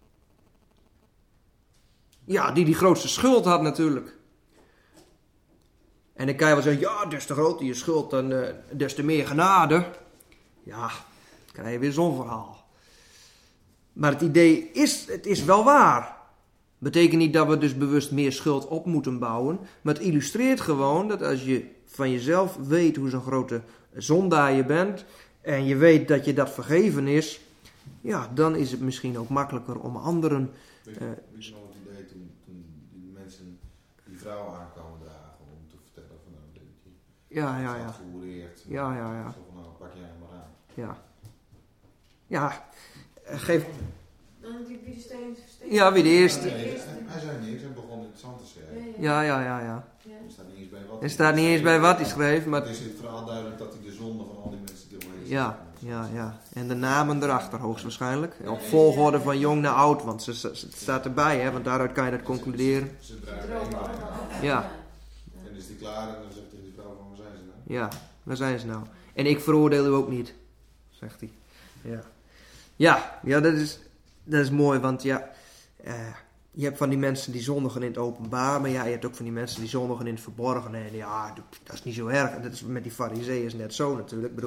Ja, die grootste schuld had natuurlijk. En dan kan je wel zeggen, ja, des te groter je schuld, dan des te meer genade. Ja, dan krijg je weer zo'n verhaal. Maar het idee is, het is wel waar. Betekent niet dat we dus bewust meer schuld op moeten bouwen. Maar het illustreert gewoon dat als je van jezelf weet hoe zo'n grote zondaar je bent. En je weet dat je dat vergeven is. Ja, dan is het misschien ook makkelijker om anderen... Weet je nog het idee toen die mensen die vrouw aankwamen dragen om te vertellen van nou, Ja. gehoereerd. Ja. Zo van nou, pak jij hem maar aan. Ja. Ja, geef... Wie de steen? Ja, wie de eerste. Nee, hij zei niks, hij begon interessant te schrijven. Ja. Er staat niet eens bij wat. Er staat niet eens bij wat hij schreef, maar... Het is in het verhaal duidelijk dat hij de zonde van al die mensen die omheen Ja. En de namen erachter hoogstwaarschijnlijk. Op volgorde van jong naar oud, want het staat erbij, hè, want daaruit kan je dat concluderen. Ze dragen één bij. Ja. En dan is die klaar en dan zegt hij die vrouw van, waar zijn ze nou? Ja, waar zijn ze nou? En ik veroordeel u ook niet, zegt hij. Ja, dat is mooi, want ja, je hebt van die mensen die zondigen in het openbaar, maar ja, je hebt ook van die mensen die zondigen in het verborgen. En ja, dat is niet zo erg. Dat is met die Farizeeërs net zo natuurlijk. Ik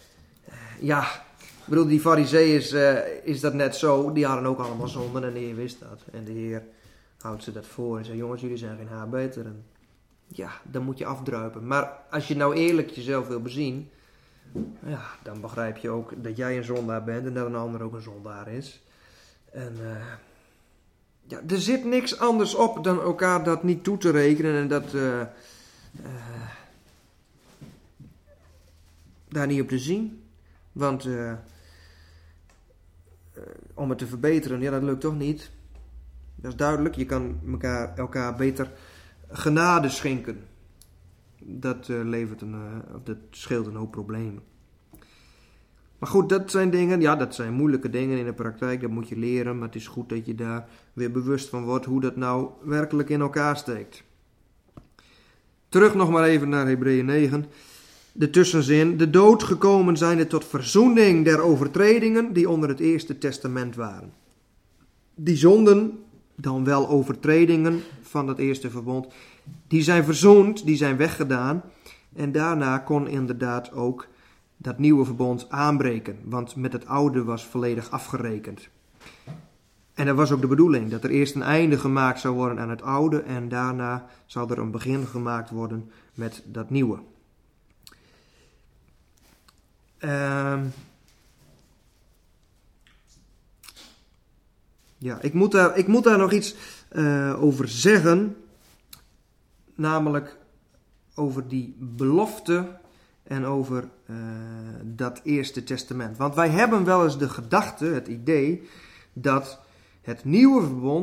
bedoel, die Farizeeërs is dat net zo. Die hadden ook allemaal zonden en de Heer wist dat. En de Heer houdt ze dat voor en zegt, jongens, jullie zijn geen haar beter. En ja, dan moet je afdruipen. Maar als je nou eerlijk jezelf wil bezien, ja, dan begrijp je ook dat jij een zondaar bent en dat een ander ook een zondaar is. En ja, er zit niks anders op dan elkaar dat niet toe te rekenen en dat daar niet op te zien. Want om het te verbeteren, ja, dat lukt toch niet. Dat is duidelijk. Je kan elkaar beter genade schenken. Dat scheelt een hoop problemen. Maar goed, dat zijn dingen, ja, dat zijn moeilijke dingen in de praktijk. Dat moet je leren, maar het is goed dat je daar weer bewust van wordt hoe dat nou werkelijk in elkaar steekt. Terug nog maar even naar Hebreeën 9. De tussenzin. De dood gekomen zijnde tot verzoening der overtredingen die onder het Eerste Testament waren. Die zonden, dan wel overtredingen van het Eerste Verbond, die zijn verzoend, die zijn weggedaan. En daarna kon inderdaad ook dat nieuwe verbond aanbreken, want met het oude was volledig afgerekend. En dat was ook de bedoeling, dat er eerst een einde gemaakt zou worden aan het oude en daarna zou er een begin gemaakt worden met dat nieuwe. Ja, ik moet daar nog iets over zeggen, namelijk over die belofte en over dat Eerste Testament. Want wij hebben wel eens de gedachte, het idee, dat het nieuwe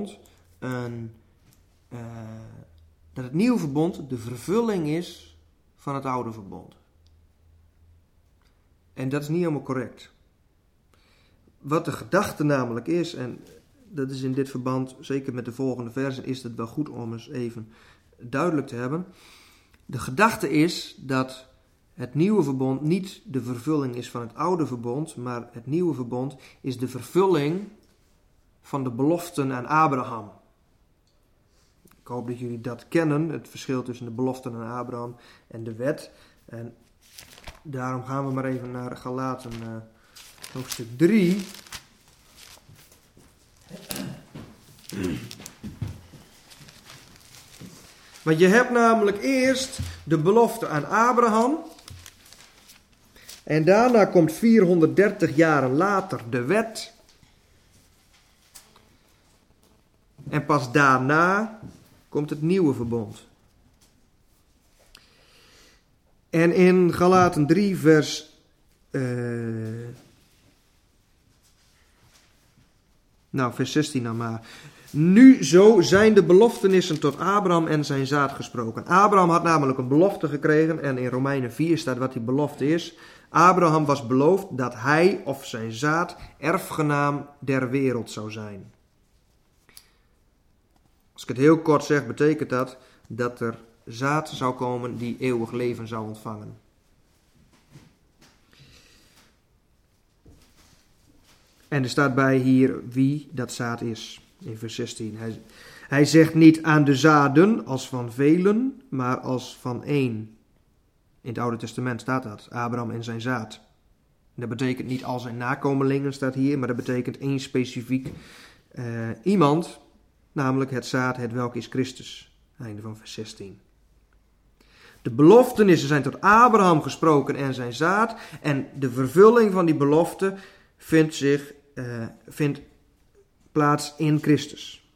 verbond de vervulling is van het oude verbond. En dat is niet helemaal correct. Wat de gedachte namelijk is, en dat is in dit verband, zeker met de volgende versen, is het wel goed om eens even duidelijk te hebben. De gedachte is dat het nieuwe verbond niet de vervulling is van het oude verbond, maar het nieuwe verbond is de vervulling van de beloften aan Abraham. Ik hoop dat jullie dat kennen, het verschil tussen de beloften aan Abraham en de wet. En daarom gaan we maar even naar Galaten hoofdstuk 3. Want je hebt namelijk eerst de belofte aan Abraham. En daarna komt 430 jaren later de wet. En pas daarna komt het nieuwe verbond. En in Galaten 3 vers... vers 16 dan maar. Nu zo zijn de beloftenissen tot Abraham en zijn zaad gesproken. Abraham had namelijk een belofte gekregen en in Romeinen 4 staat wat die belofte is. Abraham was beloofd dat hij of zijn zaad erfgenaam der wereld zou zijn. Als ik het heel kort zeg, betekent dat er zaad zou komen die eeuwig leven zou ontvangen. En er staat bij hier wie dat zaad is, in vers 16. Hij zegt niet aan de zaden als van velen, maar als van één. In het Oude Testament staat dat, Abraham en zijn zaad. Dat betekent niet al zijn nakomelingen, staat hier, maar dat betekent één specifiek iemand, namelijk het zaad, het welk is Christus. Einde van vers 16. De beloftenissen zijn tot Abraham gesproken en zijn zaad, en de vervulling van die belofte vindt plaats in Christus.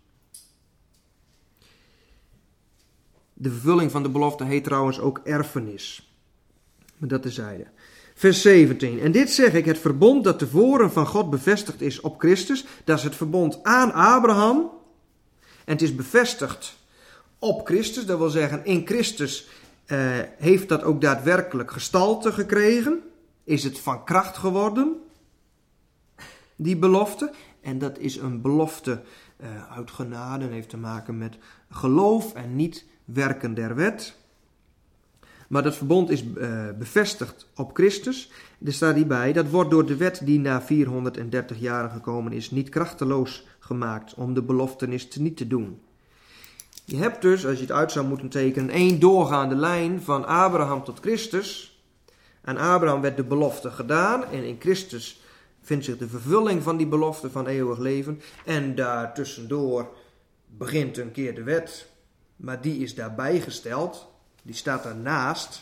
De vervulling van de belofte heet trouwens ook erfenis. Maar dat terzijde. Vers 17. En dit zeg ik, het verbond dat tevoren van God bevestigd is op Christus, dat is het verbond aan Abraham. En het is bevestigd op Christus, dat wil zeggen in Christus heeft dat ook daadwerkelijk gestalte gekregen. Is het van kracht geworden, die belofte. En dat is een belofte uit genade en heeft te maken met geloof en niet werken der wet. Maar dat verbond is bevestigd op Christus. Er staat hierbij, dat wordt door de wet die na 430 jaren gekomen is, niet krachteloos gemaakt om de beloftenis niet te doen. Je hebt dus, als je het uit zou moeten tekenen, één doorgaande lijn van Abraham tot Christus. Aan Abraham werd de belofte gedaan en in Christus vindt zich de vervulling van die belofte van eeuwig leven. En daartussendoor begint een keer de wet, maar die is daarbij gesteld. Die staat daarnaast.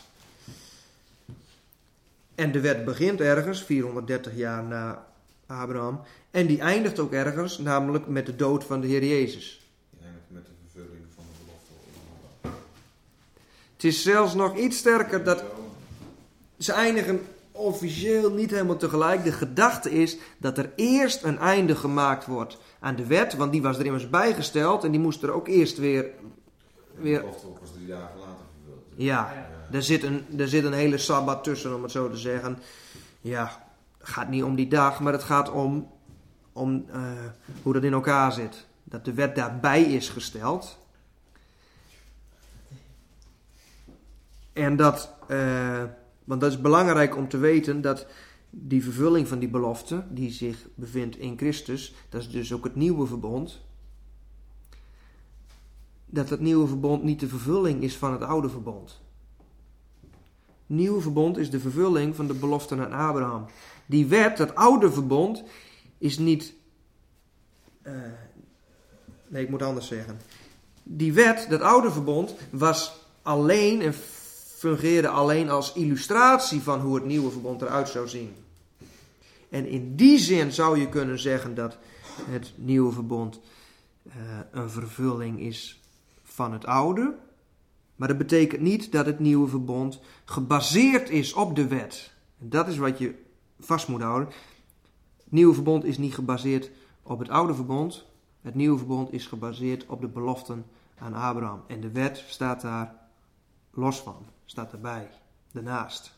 En de wet begint ergens, 430 jaar na Abraham. En die eindigt ook ergens, namelijk met de dood van de Heer Jezus. Die eindigt met de vervulling van de belofte. Het is zelfs nog iets sterker dat ze eindigen officieel niet helemaal tegelijk. De gedachte is dat er eerst een einde gemaakt wordt aan de wet, want die was er immers bijgesteld en die moest er ook eerst weer... De belofte was 3 dagen later vervuld. Ja, er zit een hele sabbat tussen, om het zo te zeggen. Ja, het gaat niet om die dag, maar het gaat om hoe dat in elkaar zit. Dat de wet daarbij is gesteld. En dat, want dat is belangrijk om te weten, dat die vervulling van die belofte, die zich bevindt in Christus, dat is dus ook het nieuwe verbond. Dat het nieuwe verbond niet de vervulling is van het oude verbond. Het nieuwe verbond is de vervulling van de belofte aan Abraham. Die wet, dat oude verbond, is niet... nee, ik moet anders zeggen. Die wet, dat oude verbond, was alleen en fungeerde alleen als illustratie van hoe het nieuwe verbond eruit zou zien. En in die zin zou je kunnen zeggen dat het nieuwe verbond een vervulling is van het oude. Maar dat betekent niet dat het nieuwe verbond gebaseerd is op de wet. En dat is wat je vast moet houden. Het nieuwe verbond is niet gebaseerd op het oude verbond. Het nieuwe verbond is gebaseerd op de beloften aan Abraham. En de wet staat daar los van. Staat erbij. Daarnaast.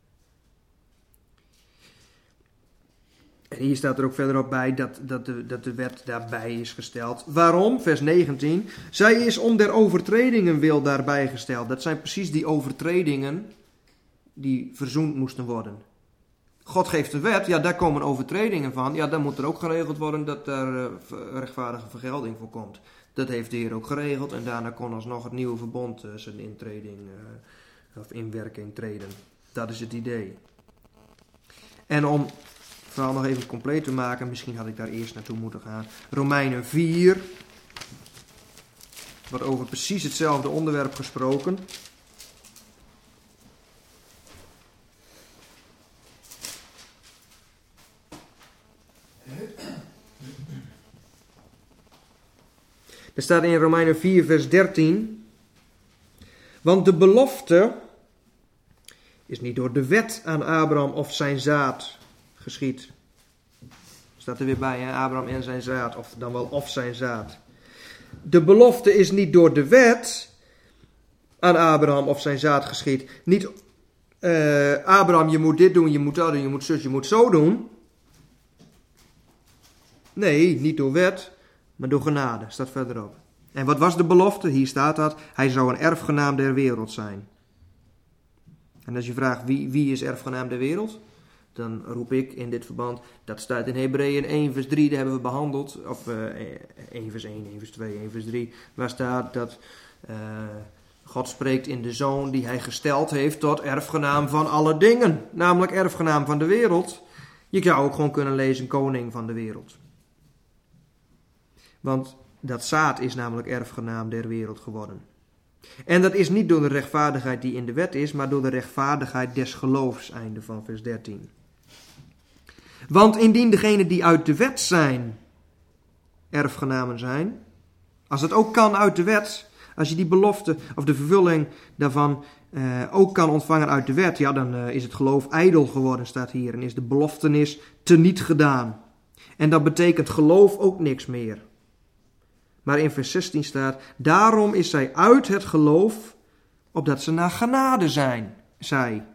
En hier staat er ook verderop bij dat de wet daarbij is gesteld. Waarom? Vers 19. Zij is om der overtredingen wil daarbij gesteld. Dat zijn precies die overtredingen die verzoend moesten worden. God geeft een wet, ja, daar komen overtredingen van. Ja, dan moet er ook geregeld worden dat daar rechtvaardige vergelding voor komt. Dat heeft de Heer ook geregeld en daarna kon alsnog het nieuwe verbond zijn intreding of inwerking treden. Dat is het idee. En om het verhaal nog even compleet te maken, misschien had ik daar eerst naartoe moeten gaan. Romeinen 4, wordt over precies hetzelfde onderwerp gesproken. Er staat in Romeinen 4 vers 13. Want de belofte is niet door de wet aan Abraham of zijn zaad geschied. Staat er weer bij, hè? Abraham en zijn zaad, of dan wel of zijn zaad. De belofte is niet door de wet aan Abraham of zijn zaad geschied. Niet Abraham, je moet dit doen, je moet dat doen, je moet zus, je moet zo doen. Nee, niet door wet, maar door genade, staat verderop. En wat was de belofte? Hier staat dat, hij zou een erfgenaam der wereld zijn. En als je vraagt, wie is erfgenaam der wereld? Dan roep ik in dit verband, dat staat in Hebreeën 1 vers 3, daar hebben we behandeld. Of 1 vers 1, 1 vers 2, 1 vers 3. Waar staat dat God spreekt in de Zoon die hij gesteld heeft tot erfgenaam van alle dingen. Namelijk erfgenaam van de wereld. Je zou ook gewoon kunnen lezen koning van de wereld. Want dat zaad is namelijk erfgenaam der wereld geworden. En dat is niet door de rechtvaardigheid die in de wet is, maar door de rechtvaardigheid des geloofs, einde van vers 13. Want indien degenen die uit de wet zijn, erfgenamen zijn, als het ook kan uit de wet, als je die belofte of de vervulling daarvan ook kan ontvangen uit de wet, ja, dan is het geloof ijdel geworden, staat hier, en is de beloftenis teniet gedaan. En dat betekent geloof ook niks meer. Maar in vers 16 staat, daarom is zij uit het geloof, opdat ze naar genade zijn, zij.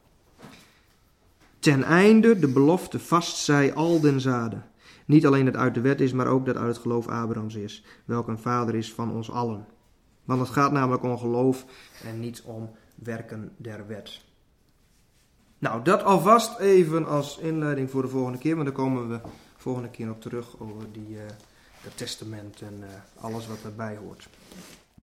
Ten einde de belofte vast zij al den zaden. Niet alleen dat uit de wet is, maar ook dat uit het geloof Abrahams is, welk een vader is van ons allen. Want het gaat namelijk om geloof en niet om werken der wet. Nou, dat alvast even als inleiding voor de volgende keer, maar daar komen we volgende keer op terug over het testament en alles wat daarbij hoort.